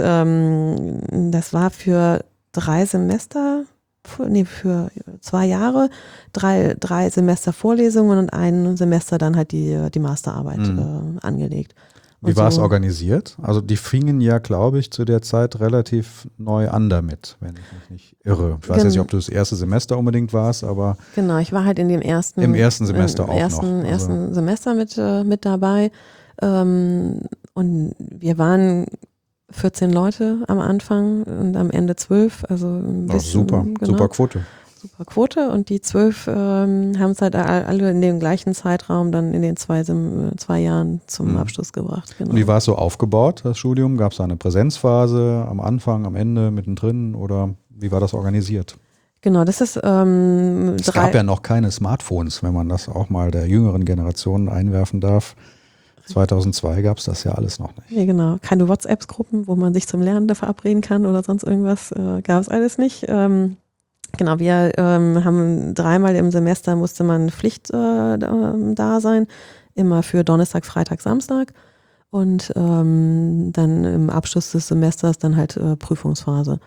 ähm, das war für drei Semester, nee, für zwei Jahre, drei, drei Semester Vorlesungen und ein Semester dann halt die, die Masterarbeit mhm. äh, angelegt. Wie war es so organisiert? Also die fingen ja, glaube ich, zu der Zeit relativ neu an damit, wenn ich mich nicht irre. Ich weiß Gen- jetzt nicht, ob du das erste Semester unbedingt warst, aber Genau, ich war halt in dem ersten im ersten Semester im auch ersten, noch. Also ersten Semester mit, äh, mit dabei. Ähm, und wir waren vierzehn Leute am Anfang und am Ende zwölf. Also ein bisschen, oh, super, genau, super Quote. Super Quote. Und die zwölf ähm, haben es halt alle in dem gleichen Zeitraum dann in den zwei, zwei Jahren zum mhm. Abschluss gebracht. Genau. Und wie war es so aufgebaut, das Studium? Gab es da eine Präsenzphase am Anfang, am Ende, mittendrin, oder wie war das organisiert? Genau, das ist ähm, Es gab ja noch keine Smartphones, wenn man das auch mal der jüngeren Generation einwerfen darf. zweitausendzwei gab es das ja alles noch nicht. Ja, genau. Keine WhatsApp-Gruppen, wo man sich zum Lernen da verabreden kann oder sonst irgendwas, äh, gab es alles nicht. Ähm, genau, wir ähm, haben dreimal im Semester musste man Pflicht äh, da sein, immer für Donnerstag, Freitag, Samstag. Und ähm, dann im Abschluss des Semesters dann halt äh, Prüfungsphase.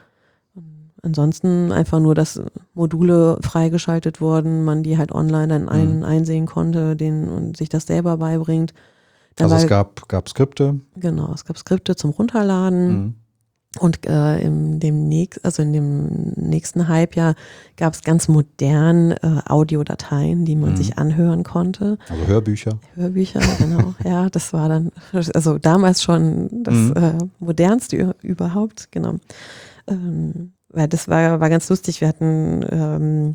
Ansonsten einfach nur, dass Module freigeschaltet wurden, man die halt online dann ein, mhm. einsehen konnte, den, und sich das selber beibringt. Dann also war, es gab, gab Skripte? Genau, es gab Skripte zum Runterladen. Mhm. Und äh, in dem nächsten, also in dem nächsten Halbjahr gab es ganz modern äh, Audiodateien, die man mhm. sich anhören konnte. Also Hörbücher. Hörbücher, genau. Ja, das war dann, also damals schon das mhm. äh, modernste überhaupt, genau. Ähm, weil das war, war ganz lustig. Wir hatten ähm,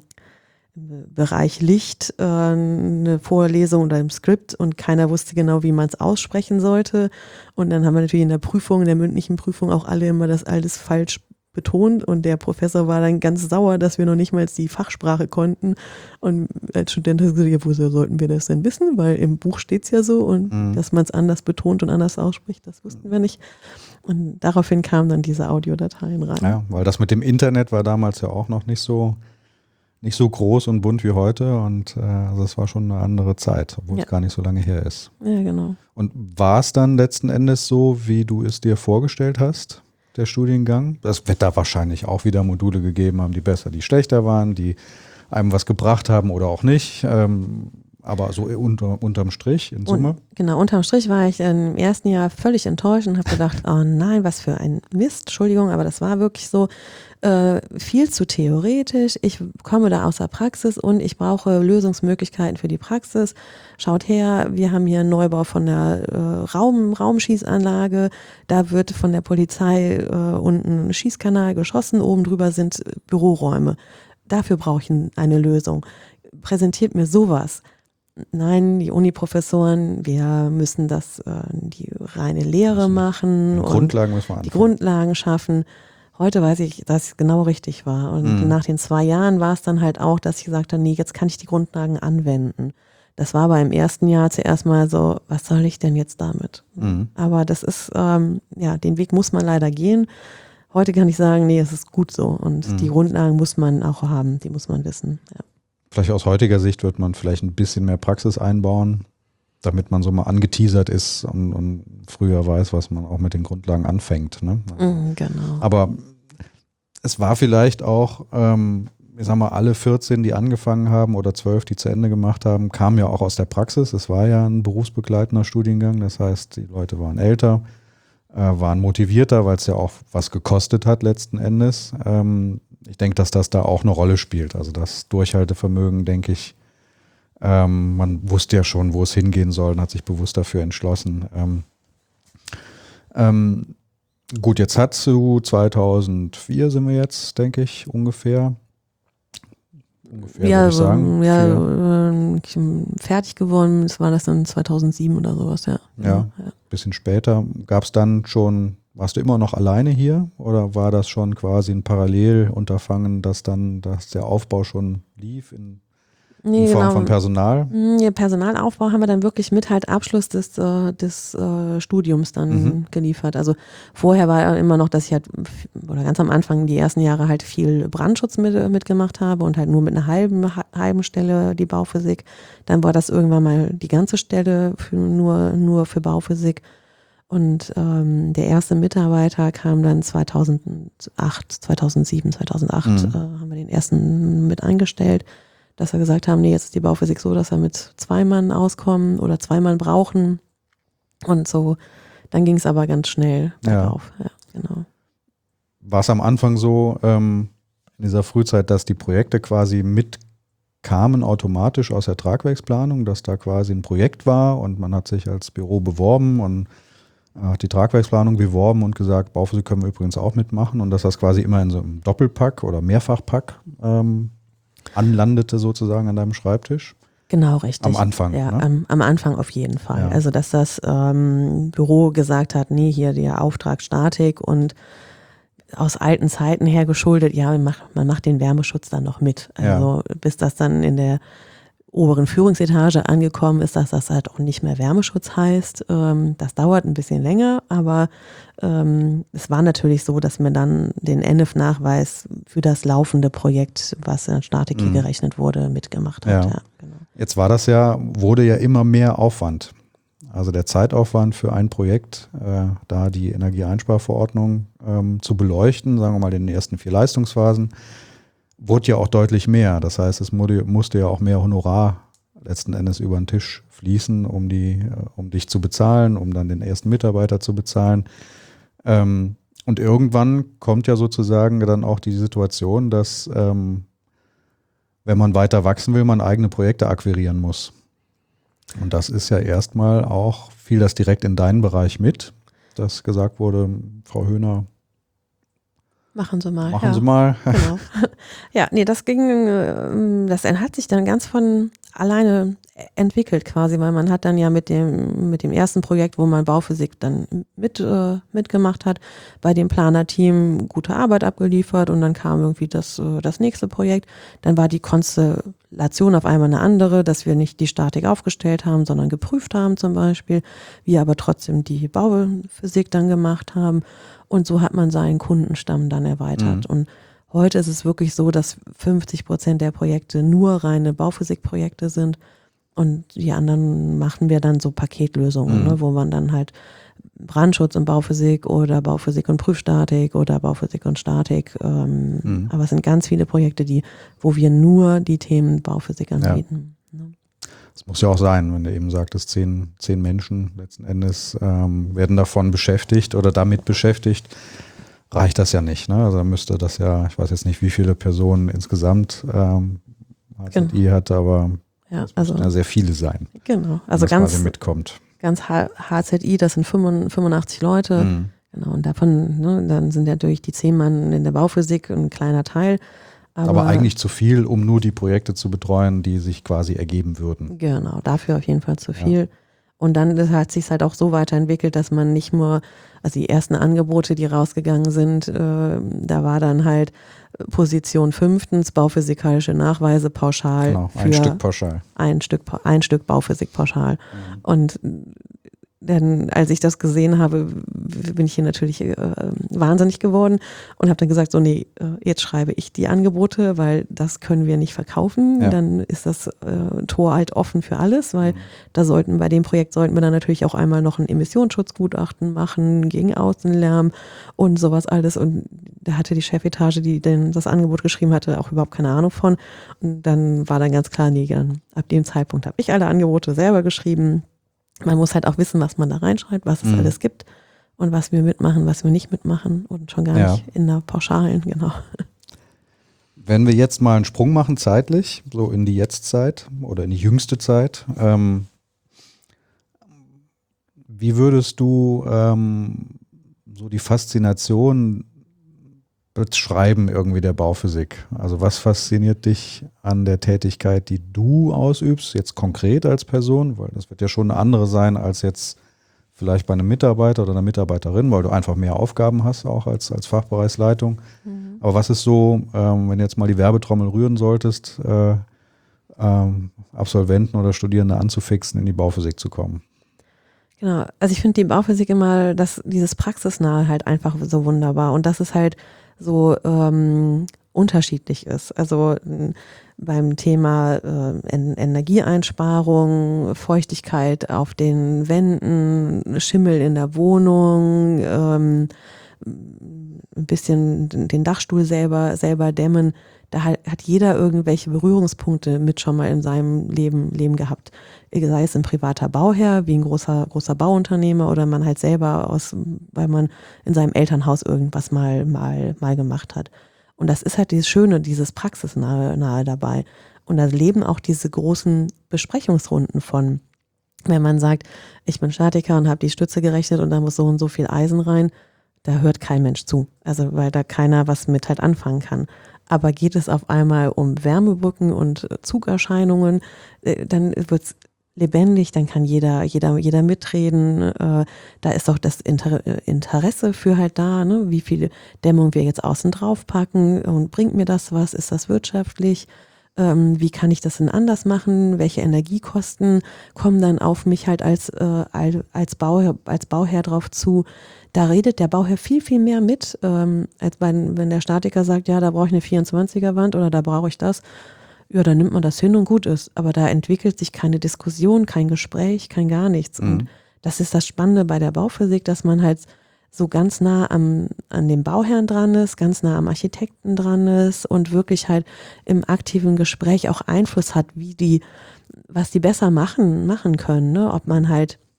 im Bereich Licht äh, eine Vorlesung oder im Skript und keiner wusste genau, wie man es aussprechen sollte. Und dann haben wir natürlich in der Prüfung, in der mündlichen Prüfung auch alle immer das alles falsch betont und der Professor war dann ganz sauer, dass wir noch nicht mal die Fachsprache konnten. Und als Student hat er gesagt, ja, woher sollten wir das denn wissen? Weil im Buch steht es ja so und mhm. dass man es anders betont und anders ausspricht, das wussten wir nicht. Und daraufhin kamen dann diese Audiodateien rein. Ja, weil das mit dem Internet war damals ja auch noch nicht so nicht so groß und bunt wie heute und äh, also es war schon eine andere Zeit, obwohl ja. es gar nicht so lange her ist. Ja, genau. Und war es dann letzten Endes so, wie du es dir vorgestellt hast, der Studiengang? Es wird da wahrscheinlich auch wieder Module gegeben haben, die besser, die schlechter waren, die einem was gebracht haben oder auch nicht. Ähm, aber so unter, unterm Strich in Summe? Und, genau, unterm Strich war ich im ersten Jahr völlig enttäuscht und habe gedacht, oh nein, was für ein Mist, Entschuldigung, aber das war wirklich so äh, viel zu theoretisch. Ich komme da aus der Praxis und ich brauche Lösungsmöglichkeiten für die Praxis. Schaut her, wir haben hier einen Neubau von der äh, Raum, Raumschießanlage, da wird von der Polizei äh, unten ein Schießkanal geschossen, oben drüber sind Büroräume. Dafür brauche ich eine Lösung. Präsentiert mir sowas. Nein, die Uniprofessoren, wir müssen das, äh, die reine Lehre machen. Die Grundlagen müssen wir anfangen. Die Grundlagen schaffen. Heute weiß ich, dass es genau richtig war. Und mhm. nach den zwei Jahren war es dann halt auch, dass ich gesagt habe, nee, jetzt kann ich die Grundlagen anwenden. Das war aber im ersten Jahr zuerst mal so, was soll ich denn jetzt damit? Mhm. Aber das ist, ähm, ja, den Weg muss man leider gehen. Heute kann ich sagen, nee, es ist gut so. Und mhm. die Grundlagen muss man auch haben, die muss man wissen, ja. Vielleicht aus heutiger Sicht wird man vielleicht ein bisschen mehr Praxis einbauen, damit man so mal angeteasert ist und, und früher weiß, was man auch mit den Grundlagen anfängt. Ne? Mm, genau. Aber es war vielleicht auch, ähm, ich sag mal, alle vierzehn, die angefangen haben oder zwölf, die zu Ende gemacht haben, kamen ja auch aus der Praxis. Es war ja ein berufsbegleitender Studiengang, das heißt, die Leute waren älter, äh, waren motivierter, weil es ja auch was gekostet hat letzten Endes. Ähm, Ich denke, dass das da auch eine Rolle spielt. Also das Durchhaltevermögen, denke ich, ähm, man wusste ja schon, wo es hingehen soll und hat sich bewusst dafür entschlossen. Ähm, ähm, gut, jetzt hat zu zweitausendvier sind wir jetzt, denke ich, ungefähr. Ungefähr, ja, würde ich sagen. Ja, äh, fertig geworden, das war das dann zweitausendsieben oder sowas, ja. Ja, ein ja. bisschen später. Gab es dann schon... Warst du immer noch alleine hier oder war das schon quasi ein Parallelunterfangen, dass dann dass der Aufbau schon lief in, nee, in Form genau. von Personal? Ja, Personalaufbau haben wir dann wirklich mit halt Abschluss des, äh, des äh, Studiums dann mhm. geliefert. Also vorher war immer noch, dass ich halt, oder ganz am Anfang die ersten Jahre halt viel Brandschutz mit, mitgemacht habe und halt nur mit einer halben, halben Stelle die Bauphysik. Dann war das irgendwann mal die ganze Stelle für, nur, nur für Bauphysik. Und ähm, der erste Mitarbeiter kam dann zweitausendacht, zweitausendsieben, zweitausendacht, mhm. äh, haben wir den ersten mit eingestellt, dass wir gesagt haben, nee, jetzt ist die Bauphysik so, dass wir mit zwei Mann auskommen oder zwei Mann brauchen. Und so, dann ging es aber ganz schnell darauf. Ja. Ja, genau. War es am Anfang so, ähm, in dieser Frühzeit, dass die Projekte quasi mitkamen automatisch aus der Tragwerksplanung, dass da quasi ein Projekt war und man hat sich als Büro beworben und hat die Tragwerksplanung beworben und gesagt, Bauphysik können wir übrigens auch mitmachen und dass das quasi immer in so einem Doppelpack oder Mehrfachpack ähm, anlandete sozusagen an deinem Schreibtisch? Genau, richtig. Am Anfang, Ja, ne? am, am Anfang auf jeden Fall. Ja. Also, dass das ähm, Büro gesagt hat, nee, hier der Auftrag Statik und aus alten Zeiten her geschuldet, ja, man macht, man macht den Wärmeschutz dann noch mit. Also, ja. bis das dann in der oberen Führungsetage angekommen ist, dass das halt auch nicht mehr Wärmeschutz heißt. Ähm, das dauert ein bisschen länger, aber ähm, es war natürlich so, dass man dann den N F Nachweis für das laufende Projekt, was in Statik hier mhm. gerechnet wurde, mitgemacht hat. Ja. Ja, genau. Jetzt war das ja, wurde ja immer mehr Aufwand. Also der Zeitaufwand für ein Projekt, äh, da die Energieeinsparverordnung ähm, zu beleuchten, sagen wir mal in den ersten vier Leistungsphasen, wurde ja auch deutlich mehr. Das heißt, es musste ja auch mehr Honorar letzten Endes über den Tisch fließen, um die, um dich zu bezahlen, um dann den ersten Mitarbeiter zu bezahlen. Ähm, Und irgendwann kommt ja sozusagen dann auch die Situation, dass ähm, wenn man weiter wachsen will, man eigene Projekte akquirieren muss. Und das ist ja erstmal auch, fiel das direkt in deinen Bereich mit, dass gesagt wurde, Frau Höhner, machen Sie mal. machen ja. Sie mal. Genau. Ja, nee, das ging, das hat sich dann ganz von alleine entwickelt quasi, weil man hat dann ja mit dem, mit dem ersten Projekt, wo man Bauphysik dann mit, äh, mitgemacht hat, bei dem Planerteam gute Arbeit abgeliefert und dann kam irgendwie das, äh, das nächste Projekt. Dann war die Konstellation auf einmal eine andere, dass wir nicht die Statik aufgestellt haben, sondern geprüft haben zum Beispiel, wir aber trotzdem die Bauphysik dann gemacht haben und so hat man seinen Kundenstamm dann erweitert. Mhm. Und heute ist es wirklich so, dass fünfzig Prozent der Projekte nur reine Bauphysikprojekte sind. Und die anderen machen wir dann so Paketlösungen, mhm. ne, wo man dann halt Brandschutz und Bauphysik oder Bauphysik und Prüfstatik oder Bauphysik und Statik. Ähm, mhm. Aber es sind ganz viele Projekte, die, wo wir nur die Themen Bauphysik anbieten. Ja. Ne. Das muss ja auch sein, wenn du eben sagtest, zehn, zehn Menschen letzten Endes ähm, werden davon beschäftigt oder damit beschäftigt, reicht das ja nicht. Ne? Also müsste das ja, ich weiß jetzt nicht, wie viele Personen insgesamt ähm, H Z I genau. hat, aber ja, das also, müssen ja sehr viele sein. Genau, also das ganz quasi mitkommt. Ganz H Z I, das sind fünfundachtzig Leute. Mhm. Genau, und davon, ne, dann sind natürlich die zehn Mann in der Bauphysik ein kleiner Teil. Aber, aber eigentlich zu viel, um nur die Projekte zu betreuen, die sich quasi ergeben würden. Genau, dafür auf jeden Fall zu viel. Ja. Und dann hat sich halt auch so weiterentwickelt, dass man nicht nur, also die ersten Angebote, die rausgegangen sind, äh, da war dann halt Position fünftens, bauphysikalische Nachweise pauschal. Genau, ein Stück pauschal. Ein Stück, ein Stück Bauphysik pauschal. Mhm. Und dann, als ich das gesehen habe, bin ich hier natürlich äh, wahnsinnig geworden und habe dann gesagt, so nee, jetzt schreibe ich die Angebote, weil das können wir nicht verkaufen. Ja. Dann ist das äh, Tor halt offen für alles, weil mhm. da sollten, bei dem Projekt sollten wir dann natürlich auch einmal noch ein Emissionsschutzgutachten machen gegen Außenlärm und sowas alles. Und da hatte die Chefetage, die denn das Angebot geschrieben hatte, auch überhaupt keine Ahnung von. Und dann war dann ganz klar, nee, dann, ab dem Zeitpunkt habe ich alle Angebote selber geschrieben. Man muss halt auch wissen, was man da reinschreibt, was es mhm. alles gibt und was wir mitmachen, was wir nicht mitmachen und schon gar ja. nicht in der Pauschalen, genau. Wenn wir jetzt mal einen Sprung machen zeitlich, so in die Jetztzeit oder in die jüngste Zeit, ähm, wie würdest du ähm, so die Faszination beschreiben irgendwie der Bauphysik? Also was fasziniert dich an der Tätigkeit, die du ausübst, jetzt konkret als Person? Weil das wird ja schon eine andere sein als jetzt vielleicht bei einem Mitarbeiter oder einer Mitarbeiterin, weil du einfach mehr Aufgaben hast, auch als, als Fachbereichsleitung. Mhm. Aber was ist so, ähm, wenn du jetzt mal die Werbetrommel rühren solltest, äh, ähm, Absolventen oder Studierende anzufixen, in die Bauphysik zu kommen? Genau, also ich finde die Bauphysik immer, dass dieses Praxisnahe halt einfach so wunderbar und das ist halt so ähm, unterschiedlich ist. Also m, beim Thema äh, Energieeinsparung, Feuchtigkeit auf den Wänden, Schimmel in der Wohnung, ähm, ein bisschen den Dachstuhl selber, selber dämmen, da hat, hat jeder irgendwelche Berührungspunkte mit schon mal in seinem Leben, Leben gehabt. Sei es ein privater Bauherr, wie ein großer, großer Bauunternehmer oder man halt selber aus, weil man in seinem Elternhaus irgendwas mal, mal, mal gemacht hat. Und das ist halt dieses Schöne, dieses Praxisnahe nahe dabei. Und da leben auch diese großen Besprechungsrunden von. Wenn man sagt, ich bin Statiker und habe die Stütze gerechnet und da muss so und so viel Eisen rein, da hört kein Mensch zu. Also weil da keiner was mit halt anfangen kann. Aber geht es auf einmal um Wärmebrücken und Zugerscheinungen, dann wird's lebendig, dann kann jeder, jeder, jeder mitreden. Äh, da ist auch das Inter- Interesse für halt da, ne? Wie viel Dämmung wir jetzt außen drauf packen und bringt mir das was? Ist das wirtschaftlich? Ähm, wie kann ich das denn anders machen? Welche Energiekosten kommen dann auf mich halt als, äh, als, Bauherr, als Bauherr drauf zu? Da redet der Bauherr viel, viel mehr mit, ähm, als bei, wenn der Statiker sagt, ja, da brauche ich eine vierundzwanziger Wand oder da brauche ich das. Ja, dann nimmt man das hin und gut ist. Aber da entwickelt sich keine Diskussion, kein Gespräch, kein gar nichts. Mhm. Und das ist das Spannende bei der Bauphysik, dass man halt so ganz nah am, an dem Bauherrn dran ist, ganz nah am Architekten dran ist und wirklich halt im aktiven Gespräch auch Einfluss hat, wie die, was die besser machen, machen können, ne? Ob man halt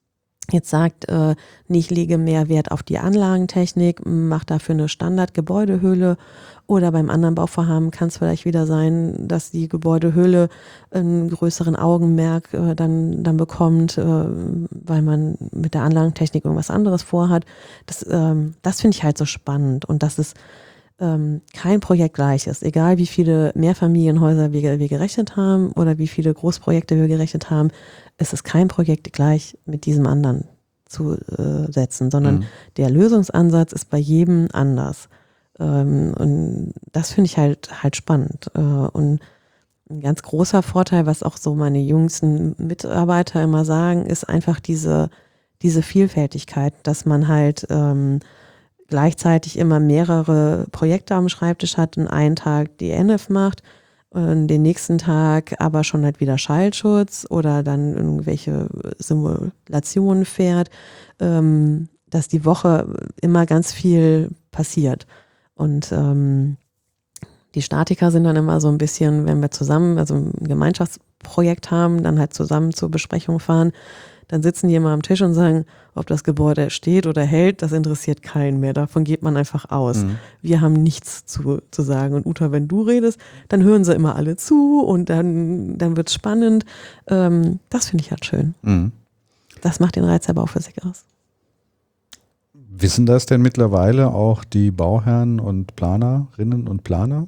jetzt sagt, äh, ich lege mehr Wert auf die Anlagentechnik, mache dafür eine Standardgebäudehülle, oder beim anderen Bauvorhaben kann es vielleicht wieder sein, dass die Gebäudehülle einen größeren Augenmerk äh, dann, dann bekommt, äh, weil man mit der Anlagentechnik irgendwas anderes vorhat. Das, ähm, das finde ich halt so spannend, und dass es ähm, kein Projekt gleich ist. Egal wie viele Mehrfamilienhäuser wir, wir gerechnet haben oder wie viele Großprojekte wir gerechnet haben, es ist kein Projekt gleich mit diesem anderen zu äh, setzen, sondern mhm. der Lösungsansatz ist bei jedem anders. Ähm, und das finde ich halt halt spannend. Äh, und ein ganz großer Vorteil, was auch so meine jüngsten Mitarbeiter immer sagen, ist einfach diese, diese Vielfältigkeit, dass man halt ähm, gleichzeitig immer mehrere Projekte am Schreibtisch hat und einen Tag die N F macht und den nächsten Tag aber schon halt wieder Schallschutz oder dann irgendwelche Simulationen fährt, ähm, dass die Woche immer ganz viel passiert. Und ähm, die Statiker sind dann immer so ein bisschen, wenn wir zusammen, also ein Gemeinschaftsprojekt haben, dann halt zusammen zur Besprechung fahren, dann sitzen die immer am Tisch und sagen, ob das Gebäude steht oder hält, das interessiert keinen mehr. Davon geht man einfach aus. Mhm. Wir haben nichts zu, zu sagen. Und Uta, wenn du redest, dann hören sie immer alle zu und dann, dann wird es spannend. Ähm, das finde ich halt schön. Mhm. Das macht den Reiz der Bauphysik aus. Wissen das denn mittlerweile auch die Bauherren und Planerinnen und Planer?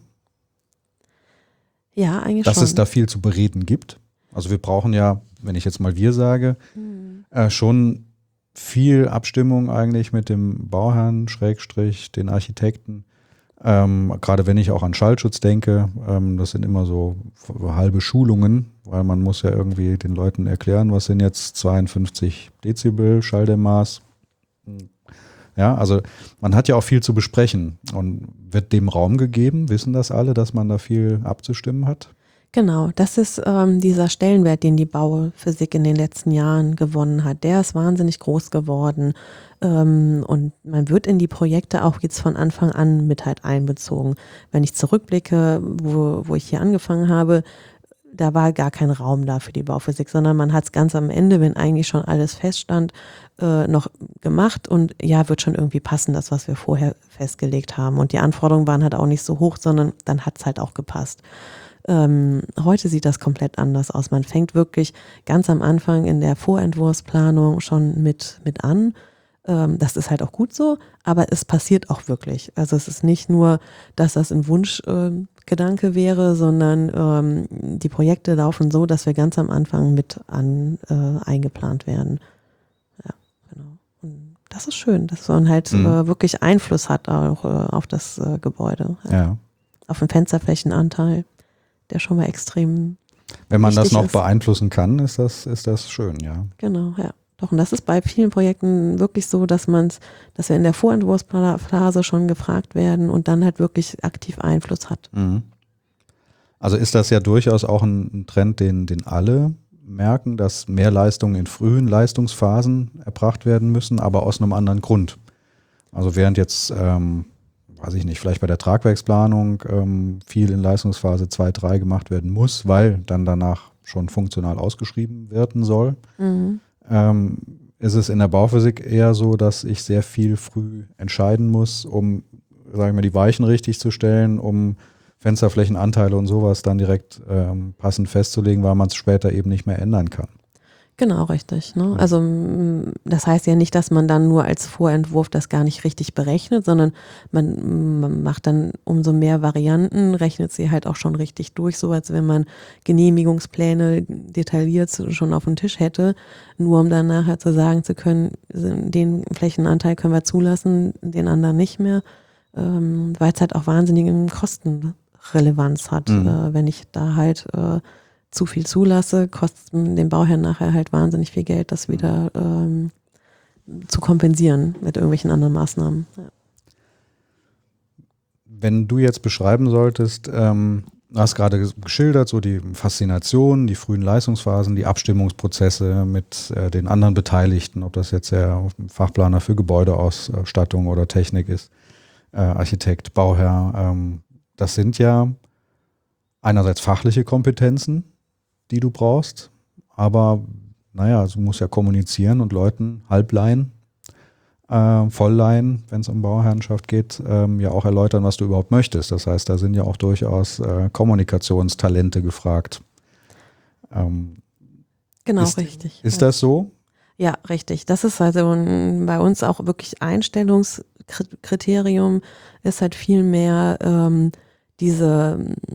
Ja, eigentlich dass schon. Dass es da viel zu bereden gibt? Also wir brauchen ja, wenn ich jetzt mal wir sage, mhm. äh, schon viel Abstimmung eigentlich mit dem Bauherrn, Schrägstrich, den Architekten. Ähm, gerade wenn ich auch an Schallschutz denke, ähm, das sind immer so halbe Schulungen, weil man muss ja irgendwie den Leuten erklären, was sind jetzt zweiundfünfzig Dezibel Schalldämmmaß. Ja, also man hat ja auch viel zu besprechen. Und wird dem Raum gegeben? Wissen das alle, dass man da viel abzustimmen hat? Genau, das ist ähm, dieser Stellenwert, den die Bauphysik in den letzten Jahren gewonnen hat. Der ist wahnsinnig groß geworden. Ähm, und man wird in die Projekte auch jetzt von Anfang an mit halt einbezogen. Wenn ich zurückblicke, wo, wo ich hier angefangen habe, da war gar kein Raum da für die Bauphysik, sondern man hat es ganz am Ende, wenn eigentlich schon alles feststand, äh, noch gemacht und ja, wird schon irgendwie passen, das, was wir vorher festgelegt haben. Und die Anforderungen waren halt auch nicht so hoch, sondern dann hat es halt auch gepasst. Ähm, heute sieht das komplett anders aus. Man fängt wirklich ganz am Anfang in der Vorentwurfsplanung schon mit, mit an. Ähm, das ist halt auch gut so, aber es passiert auch wirklich. Also es ist nicht nur, dass das ein Wunschgedanke äh, wäre, sondern ähm, die Projekte laufen so, dass wir ganz am Anfang mit an äh, eingeplant werden. Ja, genau. Und das ist schön, dass man halt mhm. äh, wirklich Einfluss hat auch äh, auf das äh, Gebäude. Ja. Ja. Auf den Fensterflächenanteil, der schon mal extrem Wenn man das noch ist. beeinflussen kann, ist das, ist das schön, ja. Genau, ja. Doch, und das ist bei vielen Projekten wirklich so, dass man es, dass wir in der Vorentwurfsphase schon gefragt werden und dann halt wirklich aktiv Einfluss hat. Mhm. Also ist das ja durchaus auch ein Trend, den, den alle merken, dass mehr Leistungen in frühen Leistungsphasen erbracht werden müssen, aber aus einem anderen Grund. Also während jetzt, ähm, weiß ich nicht, vielleicht bei der Tragwerksplanung ähm, viel in Leistungsphase zwei, drei gemacht werden muss, weil dann danach schon funktional ausgeschrieben werden soll. Mhm. Ähm, ist es in der Bauphysik eher so, dass ich sehr viel früh entscheiden muss, um, sagen wir, die Weichen richtig zu stellen, um Fensterflächenanteile und sowas dann direkt ähm, passend festzulegen, weil man es später eben nicht mehr ändern kann. Genau, richtig. Ne? Also das heißt ja nicht, dass man dann nur als Vorentwurf das gar nicht richtig berechnet, sondern man, man macht dann umso mehr Varianten, rechnet sie halt auch schon richtig durch, so als wenn man Genehmigungspläne detailliert schon auf dem Tisch hätte, nur um dann nachher zu sagen zu können, den Flächenanteil können wir zulassen, den anderen nicht mehr, ähm, weil es halt auch wahnsinnige Kostenrelevanz hat, mhm. äh, wenn ich da halt äh, zu viel zulasse, kostet dem Bauherrn nachher halt wahnsinnig viel Geld, das wieder ähm, zu kompensieren mit irgendwelchen anderen Maßnahmen. Ja. Wenn du jetzt beschreiben solltest, ähm, du hast gerade geschildert, so die Faszination, die frühen Leistungsphasen, die Abstimmungsprozesse mit äh, den anderen Beteiligten, ob das jetzt der Fachplaner für Gebäudeausstattung oder Technik ist, äh, Architekt, Bauherr, ähm, das sind ja einerseits fachliche Kompetenzen, die du brauchst, aber naja, du musst ja kommunizieren und Leuten Halblein, äh, Volllein, wenn es um Bauherrenschaft geht, ähm, ja auch erläutern, was du überhaupt möchtest. Das heißt, da sind ja auch durchaus äh, Kommunikationstalente gefragt. Ähm, Genau, ist, richtig. Ist Ja. das so? Ja, richtig. Das ist also ein, bei uns auch wirklich Einstellungskriterium ist halt viel mehr ähm, diese,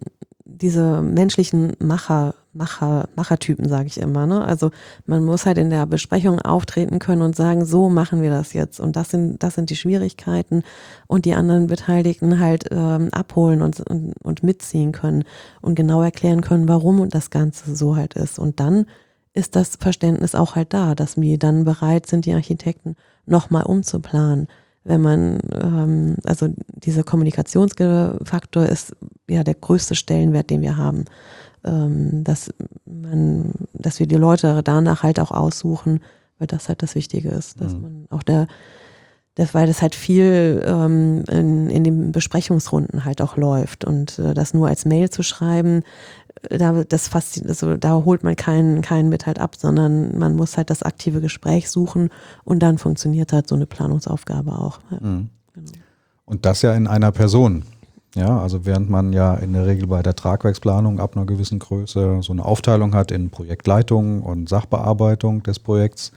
diese menschlichen Macher, Macher, Machertypen, sage ich immer. Ne? Also man muss halt in der Besprechung auftreten können und sagen, so machen wir das jetzt. Und das sind, das sind die Schwierigkeiten und die anderen Beteiligten halt ähm, abholen und, und, und mitziehen können und genau erklären können, warum das Ganze so halt ist. Und dann ist das Verständnis auch halt da, dass wir dann bereit sind, die Architekten nochmal umzuplanen. Wenn man, ähm, also dieser Kommunikationsfaktor ist ja der größte Stellenwert, den wir haben, ähm, dass man, dass wir die Leute danach halt auch aussuchen, weil das halt das Wichtige ist, dass Mhm. man auch der, das, weil das halt viel ähm, in, in den Besprechungsrunden halt auch läuft und äh, das nur als Mail zu schreiben, da, das fasziniert, also da holt man keinen, keinen mit halt ab, sondern man muss halt das aktive Gespräch suchen und dann funktioniert halt so eine Planungsaufgabe auch. Ja, Mhm. genau. Und das ja in einer Person. Ja, also während man ja in der Regel bei der Tragwerksplanung ab einer gewissen Größe so eine Aufteilung hat in Projektleitung und Sachbearbeitung des Projekts,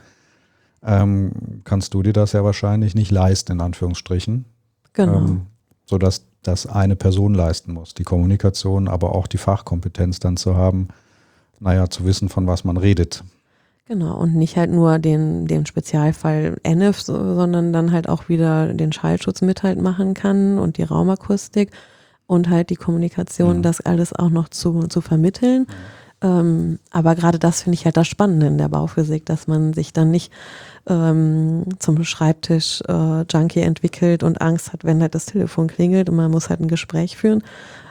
ähm, kannst du dir das ja wahrscheinlich nicht leisten, in Anführungsstrichen. Genau. Ähm, sodass das eine Person leisten muss, die Kommunikation, aber auch die Fachkompetenz dann zu haben, naja, zu wissen, von was man redet. Genau, und nicht halt nur den, den Spezialfall N F, so, sondern dann halt auch wieder den Schallschutz mit halt machen kann und die Raumakustik und halt die Kommunikation, Mhm. das alles auch noch zu, zu vermitteln. Mhm. Ähm, aber gerade das finde ich halt das Spannende in der Bauphysik, dass man sich dann nicht ähm, zum Schreibtisch-Junkie äh, entwickelt und Angst hat, wenn halt das Telefon klingelt und man muss halt ein Gespräch führen,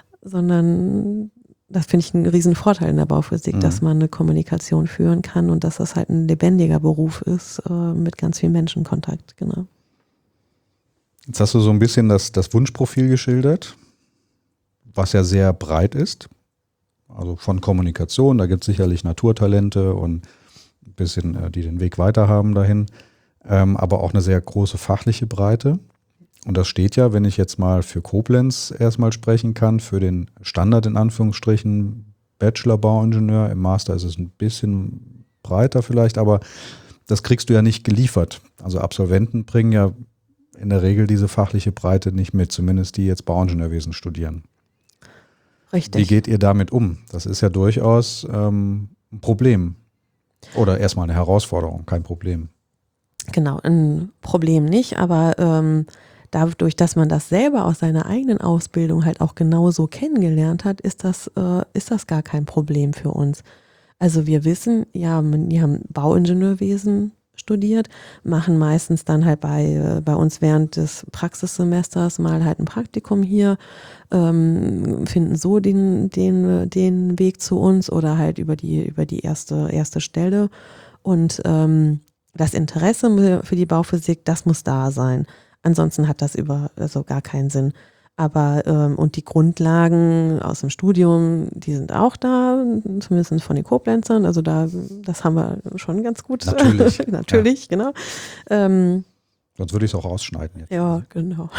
sondern das finde ich einen riesen Vorteil in der Bauphysik, Mhm. dass man eine Kommunikation führen kann und dass das halt ein lebendiger Beruf ist äh, mit ganz viel Menschenkontakt, genau. Jetzt hast du so ein bisschen das, das Wunschprofil geschildert, was ja sehr breit ist. Also von Kommunikation, da gibt es sicherlich Naturtalente und ein bisschen, äh, die den Weg weiter haben dahin, ähm, aber auch eine sehr große fachliche Breite. Und das steht ja, wenn ich jetzt mal für Koblenz erstmal sprechen kann, für den Standard in Anführungsstrichen Bachelor-Bauingenieur. Im Master ist es ein bisschen breiter vielleicht, aber das kriegst du ja nicht geliefert. Also Absolventen bringen ja in der Regel diese fachliche Breite nicht mit, zumindest die jetzt Bauingenieurwesen studieren. Richtig. Wie geht ihr damit um? Das ist ja durchaus ähm, ein Problem. Oder erstmal eine Herausforderung, kein Problem. Genau, ein Problem nicht, aber ähm, dadurch, dass man das selber aus seiner eigenen Ausbildung halt auch genauso kennengelernt hat, ist das, äh, ist das gar kein Problem für uns. Also wir wissen, ja, die haben Bauingenieurwesen studiert, machen meistens dann halt bei, bei uns während des Praxissemesters mal halt ein Praktikum hier, ähm, finden so den, den, den Weg zu uns oder halt über die, über die erste, erste Stelle. Und ähm, das Interesse für die Bauphysik, das muss da sein. Ansonsten hat das über, also gar keinen Sinn. Aber, ähm, und die Grundlagen aus dem Studium, die sind auch da, zumindest von den Koblenzern. Also da, das haben wir schon ganz gut. Natürlich. Natürlich, ja. Genau. Ähm, Sonst würde ich es auch rausschneiden jetzt. ja, genau.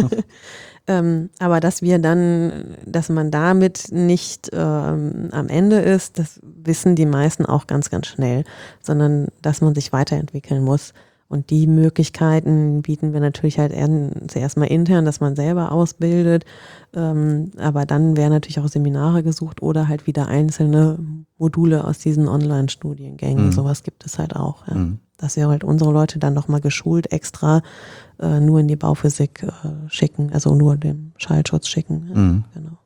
ähm, aber dass wir dann, dass man damit nicht ähm, am Ende ist, das wissen die meisten auch ganz, ganz schnell, sondern dass man sich weiterentwickeln muss. Und die Möglichkeiten bieten wir natürlich halt zuerst mal intern, dass man selber ausbildet. Ähm, aber dann werden natürlich auch Seminare gesucht oder halt wieder einzelne Module aus diesen Online-Studiengängen. Mhm. Sowas gibt es halt auch. Ja. Mhm. Dass wir halt unsere Leute dann nochmal geschult extra äh, nur in die Bauphysik äh, schicken, also nur den Schallschutz schicken. Ja. Mhm. Genau.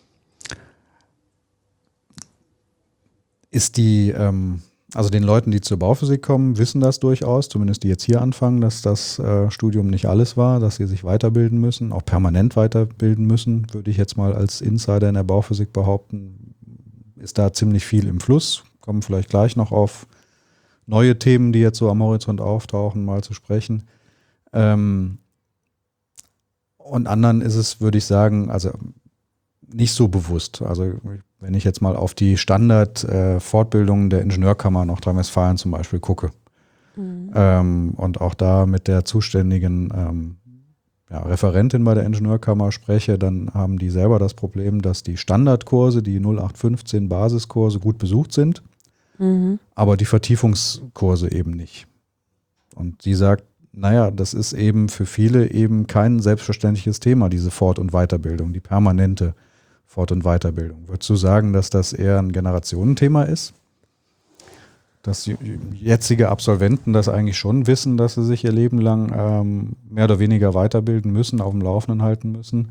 Ist die, ähm, also den Leuten, die zur Bauphysik kommen, wissen das durchaus, zumindest die jetzt hier anfangen, dass das äh, Studium nicht alles war, dass sie sich weiterbilden müssen, auch permanent weiterbilden müssen, würde ich jetzt mal als Insider in der Bauphysik behaupten, ist da ziemlich viel im Fluss. Kommen vielleicht gleich noch auf neue Themen, die jetzt so am Horizont auftauchen, mal zu sprechen. Ähm, und anderen ist es, würde ich sagen, also nicht so bewusst. Also ich wenn ich jetzt mal auf die Standard-Fortbildungen äh, der Ingenieurkammer Nordrhein-Westfalen zum Beispiel gucke mhm. ähm, und auch da mit der zuständigen ähm, ja, Referentin bei der Ingenieurkammer spreche, dann haben die selber das Problem, dass die Standardkurse, die null acht fünfzehn Basiskurse gut besucht sind, mhm. aber die Vertiefungskurse eben nicht. Und sie sagt, naja, das ist eben für viele eben kein selbstverständliches Thema, diese Fort- und Weiterbildung, die permanente Fort- und Weiterbildung. Würdest du sagen, dass das eher ein Generationenthema ist? Dass jetzige Absolventen das eigentlich schon wissen, dass sie sich ihr Leben lang ähm, mehr oder weniger weiterbilden müssen, auf dem Laufenden halten müssen?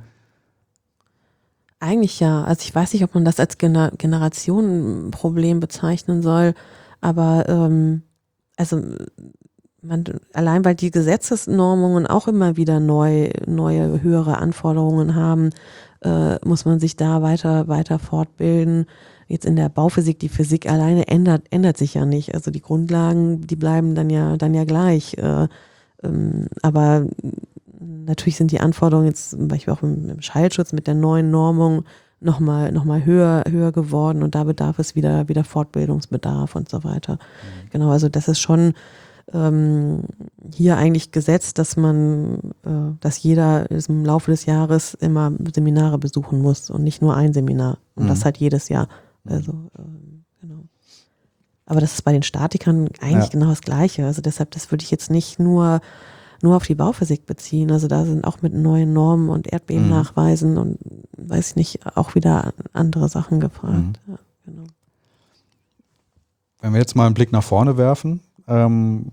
Eigentlich ja. Also ich weiß nicht, ob man das als Gener- Generationenproblem bezeichnen soll, aber ähm, also man, allein weil die Gesetzesnormungen auch immer wieder neu, neue, höhere Anforderungen haben, äh, muss man sich da weiter, weiter fortbilden. Jetzt in der Bauphysik, die Physik alleine ändert, ändert sich ja nicht. Also die Grundlagen, die bleiben dann ja, dann ja gleich. Äh, ähm, aber natürlich sind die Anforderungen jetzt zum Beispiel auch im, im Schallschutz mit der neuen Normung nochmal noch mal höher, höher geworden und da bedarf es wieder, wieder Fortbildungsbedarf und so weiter. Mhm. Genau, also das ist schon ähm, hier eigentlich gesetzt, dass man, äh, dass jeder im Laufe des Jahres immer Seminare besuchen muss und nicht nur ein Seminar. Und mhm. das halt jedes Jahr. Also, ähm, genau. Aber das ist bei den Statikern eigentlich ja. genau das Gleiche. Also deshalb, das würde ich jetzt nicht nur, nur auf die Bauphysik beziehen. Also da sind auch mit neuen Normen und Erdbebennachweisen mhm. und weiß ich nicht, auch wieder andere Sachen gefragt. Mhm. Ja, genau. Wenn wir jetzt mal einen Blick nach vorne werfen, ähm,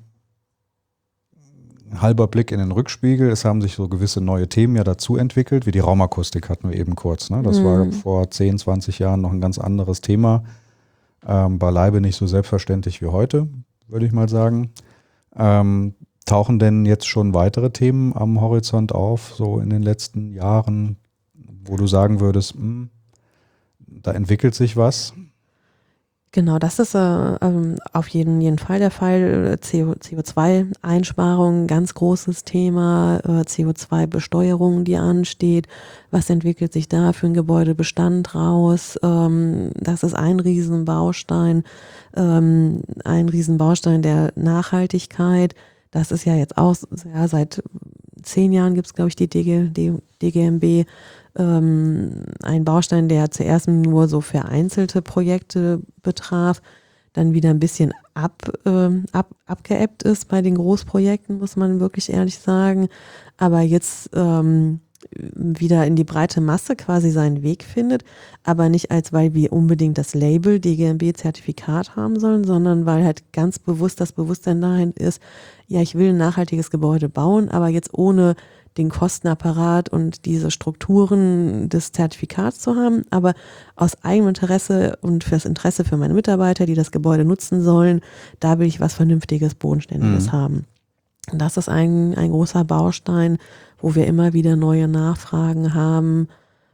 ein halber Blick in den Rückspiegel, es haben sich so gewisse neue Themen ja dazu entwickelt, wie die Raumakustik hatten wir eben kurz. Ne? Das mhm. war vor zehn, zwanzig Jahren noch ein ganz anderes Thema. Ähm, beileibe nicht so selbstverständlich wie heute, würde ich mal sagen. Ähm, tauchen denn jetzt schon weitere Themen am Horizont auf, so in den letzten Jahren, wo du sagen würdest, mh, da entwickelt sich was? Genau, das ist äh, ähm, auf jeden, jeden Fall der Fall. C O zwei Einsparung, ganz großes Thema, äh, C O zwei Besteuerung, die ansteht. Was entwickelt sich da für ein Gebäudebestand raus? Ähm, das ist ein Riesenbaustein, ähm, ein Riesenbaustein der Nachhaltigkeit. Das ist ja jetzt auch, ja, seit zehn Jahren gibt es, glaube ich, die D G, D, D G M B. Ähm, ein Baustein, der zuerst nur so vereinzelte Projekte betraf, dann wieder ein bisschen ab, ähm, ab, abgeebbt ist bei den Großprojekten, muss man wirklich ehrlich sagen, aber jetzt ähm, wieder in die breite Masse quasi seinen Weg findet, aber nicht als, weil wir unbedingt das Label D G M B-Zertifikat haben sollen, sondern weil halt ganz bewusst das Bewusstsein dahin ist, ja, ich will ein nachhaltiges Gebäude bauen, aber jetzt ohne den Kostenapparat und diese Strukturen des Zertifikats zu haben, aber aus eigenem Interesse und fürs Interesse für meine Mitarbeiter, die das Gebäude nutzen sollen, da will ich was Vernünftiges, Bodenständiges mhm. haben. Und das ist ein, ein großer Baustein, wo wir immer wieder neue Nachfragen haben.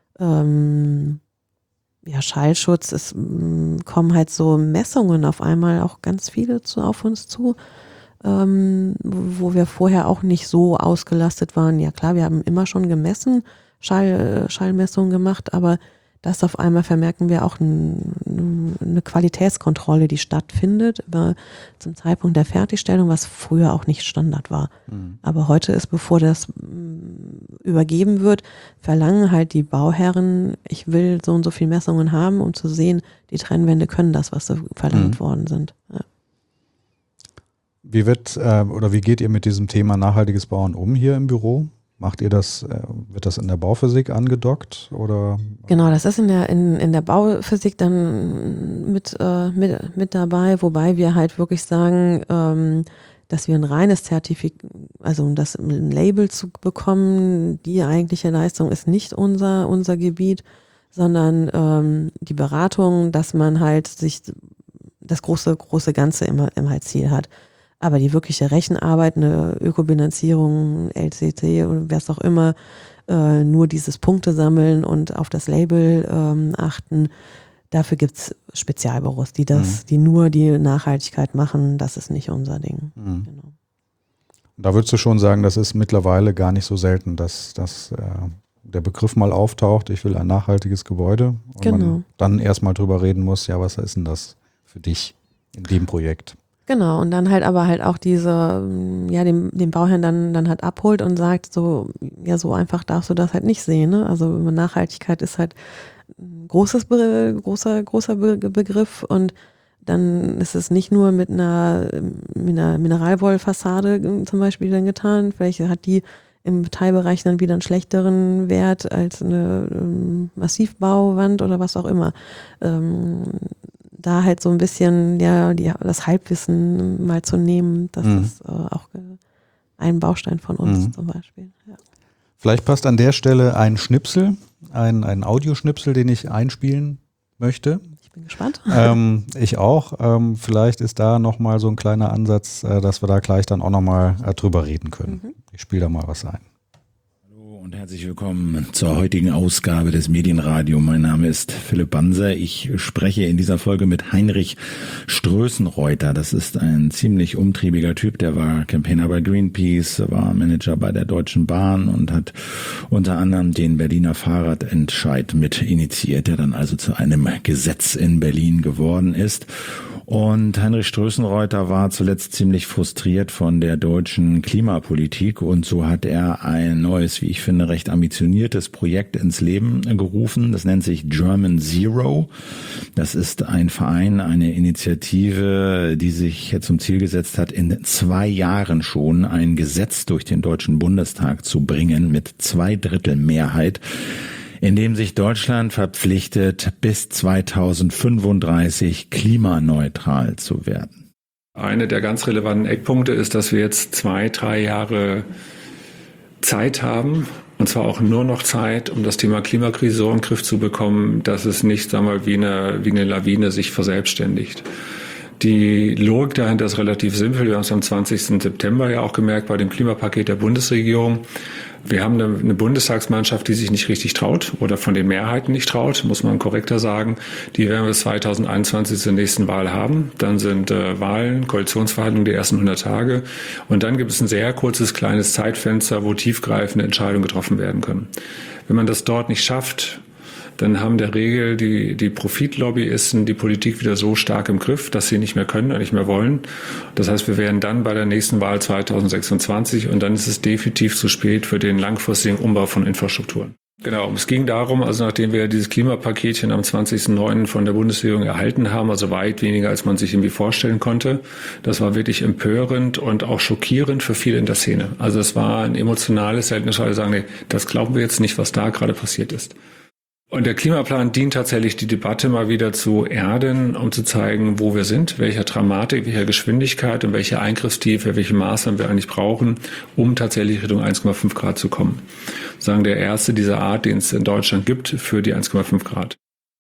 Ähm, ja, Schallschutz, es m, kommen halt so Messungen auf einmal auch ganz viele zu, auf uns zu. Ähm, wo wir vorher auch nicht so ausgelastet waren. Ja klar, wir haben immer schon gemessen, Schall, Schallmessungen gemacht, aber das auf einmal vermerken wir auch ein, eine Qualitätskontrolle, die stattfindet über, zum Zeitpunkt der Fertigstellung, was früher auch nicht Standard war. Mhm. Aber heute ist, bevor das übergeben wird, verlangen halt die Bauherren, ich will so und so viele Messungen haben, um zu sehen, die Trennwände können das, was so verlangt mhm. worden sind. Ja. Wie wird äh, oder wie geht ihr mit diesem Thema nachhaltiges Bauen um hier im Büro? Macht ihr das, äh, wird das in der Bauphysik angedockt oder? Genau, das ist in der in, in der Bauphysik dann mit, äh, mit mit dabei, wobei wir halt wirklich sagen, ähm, dass wir ein reines Zertifikat, also um das ein Label zu bekommen, die eigentliche Leistung ist nicht unser unser Gebiet, sondern ähm, die Beratung, dass man halt sich das große große Ganze immer im halt Ziel hat. Aber die wirkliche Rechenarbeit, eine Ökobilanzierung, L C C oder wer es auch immer, äh, nur dieses Punkte sammeln und auf das Label ähm, achten, dafür gibt's Spezialbüros, die das, mhm. die nur die Nachhaltigkeit machen, das ist nicht unser Ding. Mhm. Genau. Da würdest du schon sagen, das ist mittlerweile gar nicht so selten, dass, dass äh, der Begriff mal auftaucht, ich will ein nachhaltiges Gebäude und Genau. man dann erstmal drüber reden muss, ja, was ist denn das für dich in dem Projekt? Genau, und dann halt aber halt auch diese, ja, den, den Bauherrn dann, dann halt abholt und sagt, so, ja, so einfach darfst du das halt nicht sehen, ne? Also Nachhaltigkeit ist halt ein großes, großer, großer Begriff und dann ist es nicht nur mit einer, mit einer Mineralwollfassade zum Beispiel dann getan, vielleicht hat die im Teilbereich dann wieder einen schlechteren Wert als eine ähm, Massivbauwand oder was auch immer. Ähm, da halt so ein bisschen, ja, die, das Halbwissen mal zu nehmen, das mhm. ist äh, auch ein Baustein von uns mhm. zum Beispiel. Ja. Vielleicht passt an der Stelle ein Schnipsel, ein, ein Audioschnipsel, den ich einspielen möchte. Ich bin gespannt. Ähm, ich auch. Ähm, vielleicht ist da nochmal so ein kleiner Ansatz, äh, dass wir da gleich dann auch nochmal äh, drüber reden können. Mhm. Ich spiele da mal was ein. Und herzlich willkommen zur heutigen Ausgabe des Medienradio. Mein Name ist Philipp Banser. Ich spreche in dieser Folge mit Heinrich Strößenreuter. Das ist ein ziemlich umtriebiger Typ. Der war Campaigner bei Greenpeace, war Manager bei der Deutschen Bahn und hat unter anderem den Berliner Fahrradentscheid mit initiiert, der dann also zu einem Gesetz in Berlin geworden ist. Und Heinrich Strößenreuter war zuletzt ziemlich frustriert von der deutschen Klimapolitik und so hat er ein neues, wie ich finde, recht ambitioniertes Projekt ins Leben gerufen. Das nennt sich German Zero. Das ist ein Verein, eine Initiative, die sich jetzt zum Ziel gesetzt hat, in zwei Jahren schon ein Gesetz durch den Deutschen Bundestag zu bringen mit zwei Drittel Mehrheit, in dem sich Deutschland verpflichtet, bis zweitausendfünfunddreißig klimaneutral zu werden. Eine der ganz relevanten Eckpunkte ist, dass wir jetzt zwei, drei Jahre Zeit haben, und zwar auch nur noch Zeit, um das Thema Klimakrise so in den Griff zu bekommen, dass es nicht, sagen wir mal, wie eine, wie eine Lawine sich verselbstständigt. Die Logik dahinter ist relativ simpel. Wir haben es am zwanzigsten September ja auch gemerkt bei dem Klimapaket der Bundesregierung. Wir haben eine, eine Bundestagsmannschaft, die sich nicht richtig traut oder von den Mehrheiten nicht traut, muss man korrekter sagen. Die werden wir bis zweitausendeinundzwanzig zur nächsten Wahl haben. Dann sind äh, Wahlen, Koalitionsverhandlungen die ersten hundert Tage. Und dann gibt es ein sehr kurzes, kleines Zeitfenster, wo tiefgreifende Entscheidungen getroffen werden können. Wenn man das dort nicht schafft, dann haben der Regel die, die Profitlobbyisten die Politik wieder so stark im Griff, dass sie nicht mehr können und nicht mehr wollen. Das heißt, wir wären dann bei der nächsten Wahl zweitausendsechsundzwanzig und dann ist es definitiv zu spät für den langfristigen Umbau von Infrastrukturen. Genau, es ging darum, also nachdem wir dieses Klimapaketchen am zwanzigsten neunten von der Bundesregierung erhalten haben, also weit weniger, als man sich irgendwie vorstellen konnte, das war wirklich empörend und auch schockierend für viele in der Szene. Also es war ein emotionales Erlebnis, weil wir sagen, nee, das glauben wir jetzt nicht, was da gerade passiert ist. Und der Klimaplan dient tatsächlich, die Debatte mal wieder zu erden, um zu zeigen, wo wir sind, welcher Dramatik, welcher Geschwindigkeit und welche Eingriffstiefe, welche Maßnahmen wir eigentlich brauchen, um tatsächlich Richtung eins Komma fünf Grad zu kommen. Sagen der erste dieser Art, den es in Deutschland gibt, für die eins Komma fünf Grad.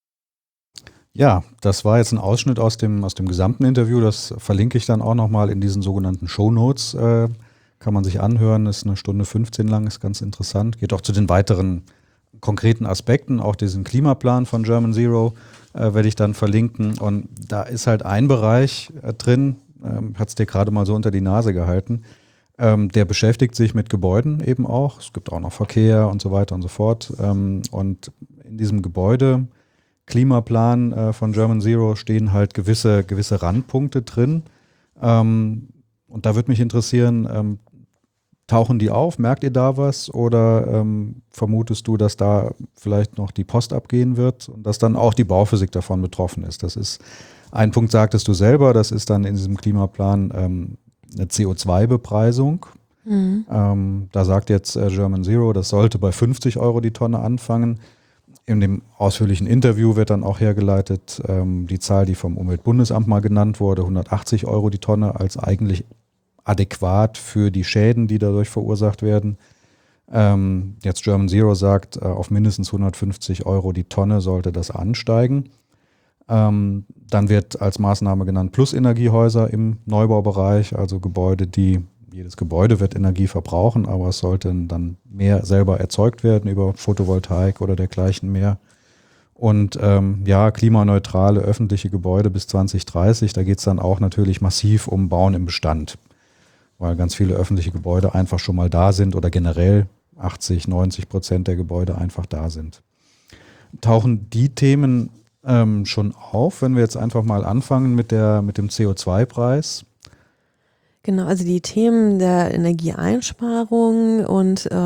Ja, das war jetzt ein Ausschnitt aus dem, aus dem gesamten Interview. Das verlinke ich dann auch nochmal in diesen sogenannten Shownotes. Äh, kann man sich anhören, ist eine Stunde fünfzehn lang, ist ganz interessant. Geht auch zu den weiteren konkreten Aspekten, auch diesen Klimaplan von German Zero äh, werde ich dann verlinken. Und da ist halt ein Bereich äh, drin, ähm, hat es dir gerade mal so unter die Nase gehalten, ähm, der beschäftigt sich mit Gebäuden eben auch. Es gibt auch noch Verkehr und so weiter und so fort. Ähm, und in diesem Gebäude Klimaplan äh, von German Zero stehen halt gewisse, gewisse Randpunkte drin. Ähm, und da würde mich interessieren, ähm, tauchen die auf? Merkt ihr da was? Oder ähm, vermutest du, dass da vielleicht noch die Post abgehen wird und dass dann auch die Bauphysik davon betroffen ist? Das ist ein Punkt, sagtest du selber, das ist dann in diesem Klimaplan ähm, eine C O zwei Bepreisung. Mhm. Ähm, da sagt jetzt äh, German Zero, das sollte bei fünfzig Euro die Tonne anfangen. In dem ausführlichen Interview wird dann auch hergeleitet, ähm, die Zahl, die vom Umweltbundesamt mal genannt wurde, hundertachtzig Euro die Tonne als eigentlich adäquat für die Schäden, die dadurch verursacht werden. Ähm, jetzt German Zero sagt, äh, auf mindestens hundertfünfzig Euro die Tonne sollte das ansteigen. Ähm, dann wird als Maßnahme genannt Plusenergiehäuser im Neubaubereich, also Gebäude, die, jedes Gebäude wird Energie verbrauchen, aber es sollte dann mehr selber erzeugt werden über Photovoltaik oder dergleichen mehr. Und ähm, ja, klimaneutrale öffentliche Gebäude bis zwanzig dreißig, da geht es dann auch natürlich massiv um Bauen im Bestand, weil ganz viele öffentliche Gebäude einfach schon mal da sind oder generell achtzig, neunzig Prozent der Gebäude einfach da sind. Tauchen die Themen ähm, schon auf, wenn wir jetzt einfach mal anfangen mit, der, mit dem C O zwei Preis? Genau, also die Themen der Energieeinsparung und äh,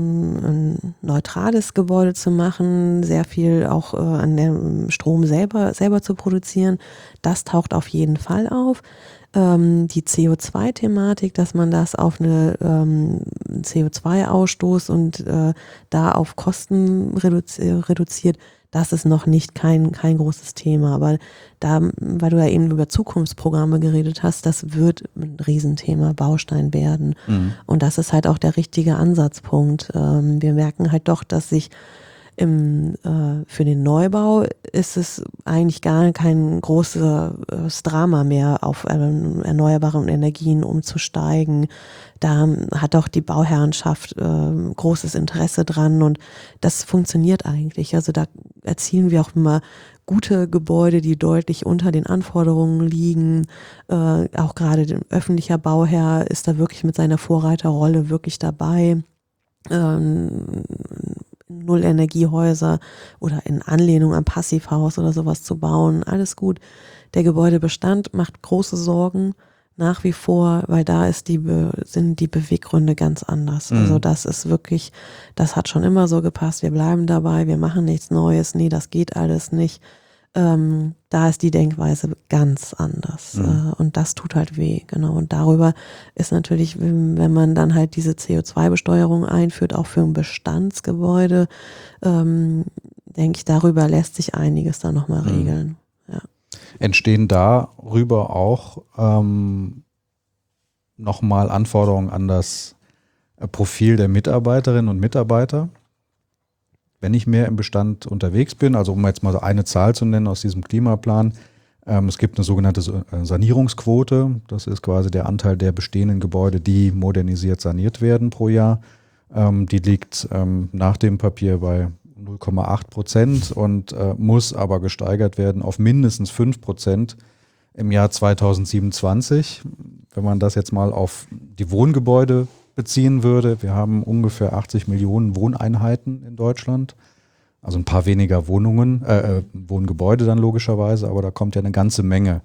ein neutrales Gebäude zu machen, sehr viel auch äh, an dem Strom selber, selber zu produzieren, das taucht auf jeden Fall auf. Ähm, die C O zwei Thematik, dass man das auf eine ähm, C O zwei Ausstoß und äh, da auf Kosten reduzi- reduziert, das ist noch nicht kein, kein großes Thema. Aber da, weil du ja eben über Zukunftsprogramme geredet hast, das wird ein Riesenthema, Baustein werden. Mhm. Und das ist halt auch der richtige Ansatzpunkt. Ähm, wir merken halt doch, dass sich im, äh, für den Neubau ist es eigentlich gar kein großes Drama mehr, auf äh, erneuerbare Energien umzusteigen. Da hat auch die Bauherrenschaft äh, großes Interesse dran und das funktioniert eigentlich. Also da erzielen wir auch immer gute Gebäude, die deutlich unter den Anforderungen liegen. Äh, auch gerade der öffentliche Bauherr ist da wirklich mit seiner Vorreiterrolle wirklich dabei. Ähm, Null-Energiehäuser oder in Anlehnung am Passivhaus oder sowas zu bauen. Alles gut. Der Gebäudebestand macht große Sorgen nach wie vor, weil da ist die Be- sind die Beweggründe ganz anders. Mhm. Also das ist wirklich, das hat schon immer so gepasst. Wir bleiben dabei, wir machen nichts Neues. Nee, das geht alles nicht. Ähm, da ist die Denkweise ganz anders. Mhm. Äh, und das tut halt weh, genau. Und darüber ist natürlich, wenn man dann halt diese C O zwei Besteuerung einführt, auch für ein Bestandsgebäude, ähm, denke ich, darüber lässt sich einiges dann nochmal mhm. regeln. Ja. Entstehen darüber auch ähm, nochmal Anforderungen an das Profil der Mitarbeiterinnen und Mitarbeiter? Wenn ich mehr im Bestand unterwegs bin, also um jetzt mal so eine Zahl zu nennen aus diesem Klimaplan, ähm, es gibt eine sogenannte Sanierungsquote, das ist quasi der Anteil der bestehenden Gebäude, die modernisiert saniert werden pro Jahr. Ähm, die liegt ähm, nach dem Papier bei null Komma acht Prozent und äh, muss aber gesteigert werden auf mindestens fünf Prozent im Jahr zweitausendsiebenundzwanzig. Wenn man das jetzt mal auf die Wohngebäude beziehen würde, wir haben ungefähr achtzig Millionen Wohneinheiten in Deutschland, also ein paar weniger Wohnungen, äh, Wohngebäude dann logischerweise, aber da kommt ja eine ganze Menge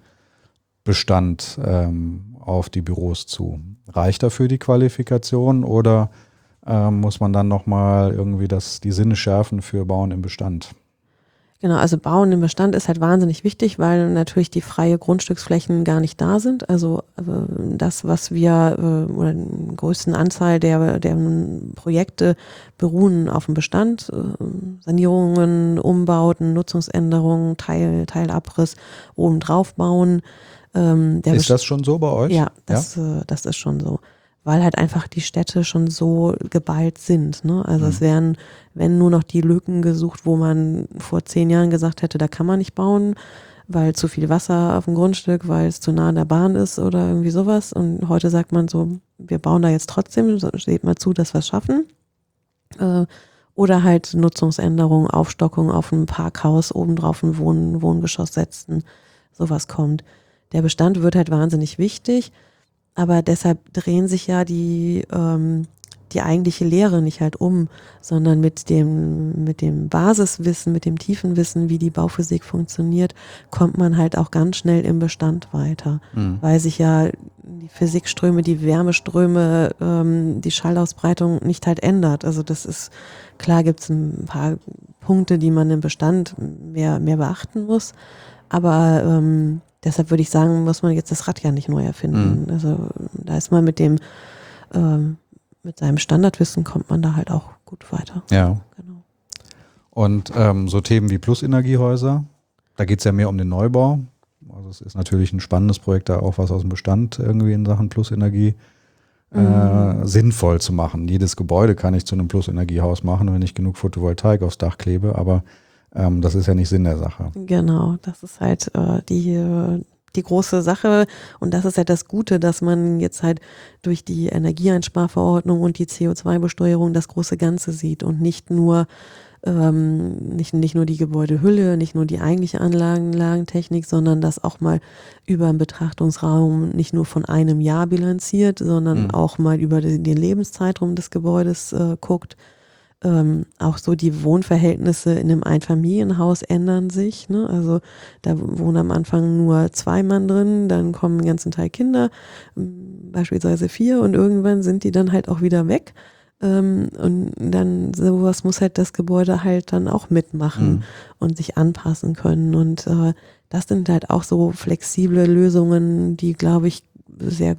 Bestand ähm, auf die Büros zu. Reicht dafür die Qualifikation oder ähm, muss man dann nochmal irgendwie das, die Sinne schärfen für Bauen im Bestand? Genau, also Bauen im Bestand ist halt wahnsinnig wichtig, weil natürlich die freie Grundstücksflächen gar nicht da sind. Also äh, das, was wir, äh, oder den größten Anteil der, der Projekte beruhen auf dem Bestand, äh, Sanierungen, Umbauten, Nutzungsänderungen, Teil, Teilabriss, obendrauf bauen. Ähm, der ist das schon so bei euch? Ja, das, ja? Äh, das ist schon so. Weil halt einfach die Städte schon so geballt sind. Ne? Also mhm. es werden, wenn nur noch die Lücken gesucht, wo man vor zehn Jahren gesagt hätte, da kann man nicht bauen, weil zu viel Wasser auf dem Grundstück, weil es zu nah an der Bahn ist oder irgendwie sowas. Und heute sagt man so, wir bauen da jetzt trotzdem, steht mal zu, dass wir es schaffen. Äh, oder halt Nutzungsänderungen, Aufstockung auf einem Parkhaus, obendrauf ein Wohn- Wohngeschoss setzen, sowas kommt. Der Bestand wird halt wahnsinnig wichtig. Aber deshalb drehen sich ja die, ähm, die eigentliche Lehre nicht halt um, sondern mit dem, mit dem Basiswissen, mit dem tiefen Wissen, wie die Bauphysik funktioniert, kommt man halt auch ganz schnell im Bestand weiter. Mhm. Weil sich ja die Physikströme, die Wärmeströme, ähm, die Schallausbreitung nicht halt ändert. Also das ist, klar gibt's ein paar Punkte, die man im Bestand mehr, mehr beachten muss, aber ähm, deshalb würde ich sagen, muss man jetzt das Rad ja nicht neu erfinden. Mhm. Also da ist man mit dem, ähm, mit seinem Standardwissen kommt man da halt auch gut weiter. Ja. Genau. Und ähm, so Themen wie Plusenergiehäuser, da geht es ja mehr um den Neubau. Also es ist natürlich ein spannendes Projekt, da auch was aus dem Bestand irgendwie in Sachen Plusenergie äh, mhm. sinnvoll zu machen. Jedes Gebäude kann ich zu einem Plusenergiehaus machen, wenn ich genug Photovoltaik aufs Dach klebe, aber ähm, das ist ja nicht Sinn der Sache. Genau, das ist halt äh, die, die große Sache und das ist halt das Gute, dass man jetzt halt durch die Energieeinsparverordnung und die C O zwei Besteuerung das große Ganze sieht und nicht nur ähm, nicht, nicht nur die Gebäudehülle, nicht nur die eigentliche Anlagentechnik, sondern das auch mal über einen Betrachtungsraum nicht nur von einem Jahr bilanziert, sondern Mhm. auch mal über den, den Lebenszeitraum des Gebäudes äh, guckt. Ähm, auch so die Wohnverhältnisse in einem Einfamilienhaus ändern sich, ne? Also da wohnen am Anfang nur zwei Mann drin, dann kommen einen ganzen Teil Kinder, ähm, beispielsweise vier, und irgendwann sind die dann halt auch wieder weg. Ähm, und dann sowas muss halt das Gebäude halt dann auch mitmachen Mhm. und sich anpassen können. Und äh, das sind halt auch so flexible Lösungen, die, glaube ich, sehr,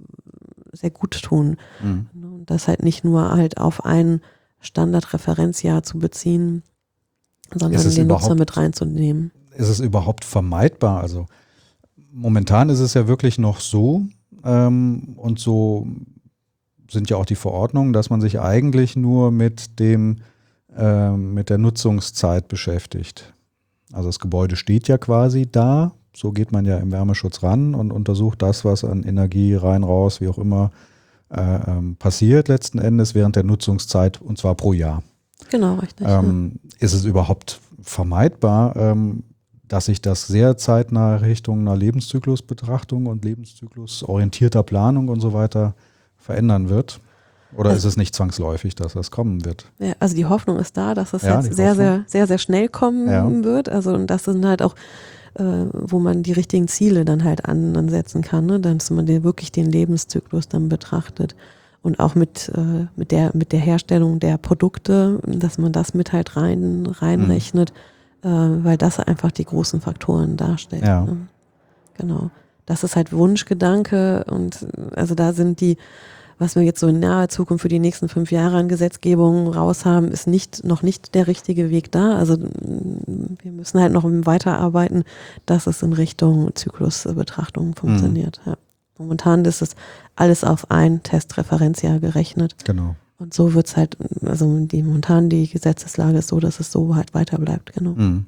sehr gut tun. Mhm. Und das halt nicht nur halt auf ein Standardreferenzjahr zu beziehen, sondern Ist es den Nutzer überhaupt- mit reinzunehmen. Ist es überhaupt vermeidbar? Also momentan ist es ja wirklich noch so, ähm, und so sind ja auch die Verordnungen, dass man sich eigentlich nur mit dem ähm, mit der Nutzungszeit beschäftigt. Also das Gebäude steht ja quasi da, so geht man ja im Wärmeschutz ran und untersucht das, was an Energie rein, raus, wie auch immer äh, ähm, passiert letzten Endes während der Nutzungszeit, und zwar pro Jahr. Genau, richtig. Ähm, ist es überhaupt vermeidbar, ähm, dass sich das sehr zeitnah Richtung einer Lebenszyklusbetrachtung und lebenszyklusorientierter Planung und so weiter verändern wird? Oder Also- ist es nicht zwangsläufig, dass das kommen wird? Ja, also die Hoffnung ist da, dass es Ja, jetzt die sehr, Hoffnung. sehr, sehr, sehr schnell kommen Ja. wird. Also und das sind halt auch, äh, wo man die richtigen Ziele dann halt an, ansetzen kann, ne? Dass man den, wirklich den Lebenszyklus dann betrachtet. Und auch mit, äh, mit, der, mit der Herstellung der Produkte, dass man das mit halt rein, reinrechnet, äh, weil das einfach die großen Faktoren darstellt. Ja. Ne? Genau. Das ist halt Wunschgedanke, und äh, also da sind die, was wir jetzt so in naher Zukunft für die nächsten fünf Jahre an Gesetzgebung raus haben, ist nicht, noch nicht der richtige Weg da. Also mm, wir müssen halt noch weiterarbeiten, dass es in Richtung Zyklusbetrachtung funktioniert. Ja. Momentan ist es alles auf ein Testreferenzjahr gerechnet. Genau. Und so wird es halt, also die momentan die Gesetzeslage ist so, dass es so halt weiter bleibt, genau. Mhm.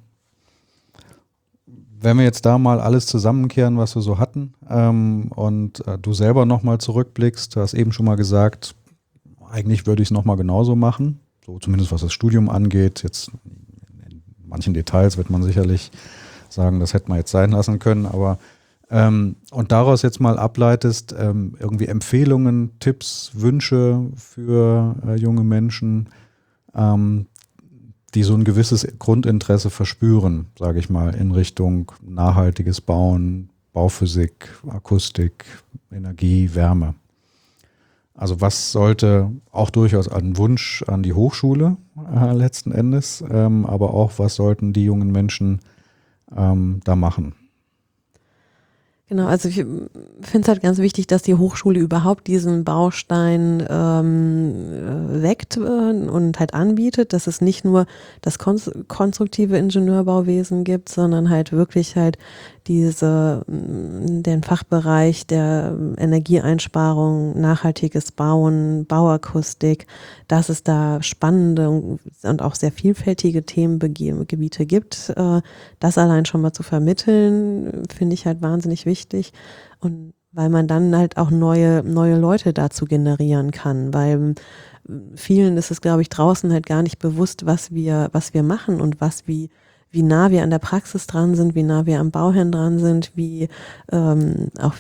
Wenn wir jetzt da mal alles zusammenkehren, was wir so hatten, ähm, und äh, du selber nochmal zurückblickst, du hast eben schon mal gesagt, eigentlich würde ich es nochmal genauso machen, so zumindest was das Studium angeht. Jetzt in manchen Details wird man sicherlich sagen, das hätte man jetzt sein lassen können, aber ähm, und daraus jetzt mal ableitest, ähm, irgendwie Empfehlungen, Tipps, Wünsche für äh, junge Menschen, ähm, die so ein gewisses Grundinteresse verspüren, sage ich mal, in Richtung nachhaltiges Bauen, Bauphysik, Akustik, Energie, Wärme. Also was sollte auch durchaus ein Wunsch an die Hochschule äh, letzten Endes, ähm, aber auch was sollten die jungen Menschen ähm, da machen? Genau, also ich finde es halt ganz wichtig, dass die Hochschule überhaupt diesen Baustein ähm, äh, weckt äh, und halt anbietet, dass es nicht nur das kon- konstruktive Ingenieurbauwesen gibt, sondern halt wirklich halt diese, den Fachbereich der Energieeinsparung, nachhaltiges Bauen, Bauakustik, dass es da spannende und auch sehr vielfältige Themengebiete gibt. Das allein schon mal zu vermitteln, finde ich halt wahnsinnig wichtig. Und weil man dann halt auch neue, neue Leute dazu generieren kann, weil vielen ist es, glaube ich, draußen halt gar nicht bewusst, was wir, was wir machen und was wie wie nah wir an der Praxis dran sind, wie nah wir am Bauherrn dran sind, wie ähm, auch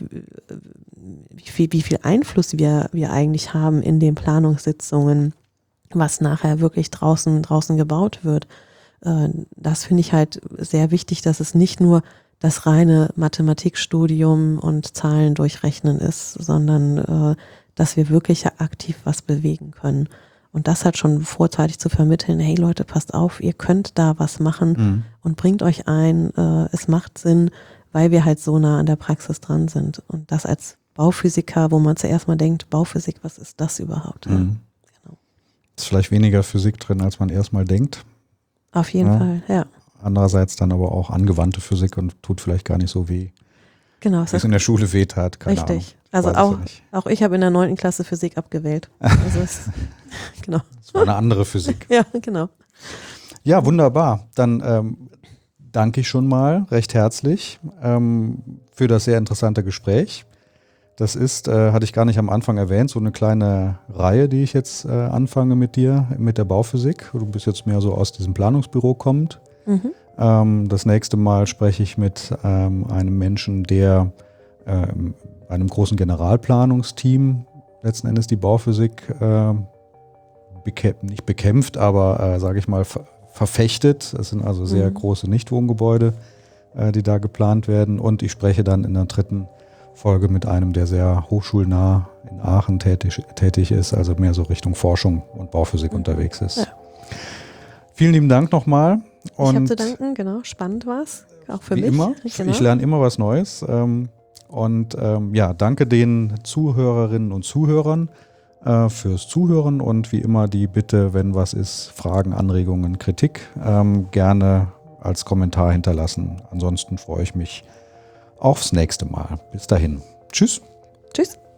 wie viel, wie viel Einfluss wir, wir eigentlich haben in den Planungssitzungen, was nachher wirklich draußen, draußen gebaut wird. Äh, das finde ich halt sehr wichtig, dass es nicht nur das reine Mathematikstudium und Zahlen durchrechnen ist, sondern äh, dass wir wirklich aktiv was bewegen können. Und das halt schon vorzeitig zu vermitteln, hey Leute, passt auf, ihr könnt da was machen Mhm. und bringt euch ein, äh, es macht Sinn, weil wir halt so nah an der Praxis dran sind. Und das als Bauphysiker, wo man zuerst mal denkt, Bauphysik, was ist das überhaupt? Ja, Mhm. genau. Ist vielleicht weniger Physik drin, als man erstmal denkt. Auf jeden Ja. Fall, ja. Andererseits dann aber auch angewandte Physik und tut vielleicht gar nicht so weh, Genau, es wie es ist in der Schule weht hat. Keine richtig. Ahnung. Also Weiß es ja auch, nicht. auch ich habe in der neunten Klasse Physik abgewählt. Also es, genau. Das war eine andere Physik. Ja, genau. Ja, wunderbar. Dann ähm, danke ich schon mal recht herzlich ähm, für das sehr interessante Gespräch. Das ist, äh, hatte ich gar nicht am Anfang erwähnt, so eine kleine Reihe, die ich jetzt äh, anfange mit dir, mit der Bauphysik. Du bist jetzt mehr so aus diesem Planungsbüro kommend. Mhm. Ähm, das nächste Mal spreche ich mit ähm, einem Menschen, der ähm, einem großen Generalplanungsteam letzten Endes die Bauphysik äh, bekä- nicht bekämpft, aber äh, sage ich mal ver- verfechtet. Das sind also sehr Mhm. große Nichtwohngebäude, äh, die da geplant werden. Und ich spreche dann in der dritten Folge mit einem, der sehr hochschulnah in Aachen tätig, tätig ist, also mehr so Richtung Forschung und Bauphysik Mhm. unterwegs ist. Ja. Vielen lieben Dank nochmal. Ich habe Und zu danken, genau. Spannend war's. Auch für wie mich. immer, Genau. ich lerne immer was Neues. Ähm, und ähm, ja, danke den Zuhörerinnen und Zuhörern äh, fürs Zuhören und wie immer die Bitte, wenn was ist, Fragen, Anregungen, Kritik, ähm, gerne als Kommentar hinterlassen. Ansonsten freue ich mich aufs nächste Mal. Bis dahin. Tschüss. Tschüss.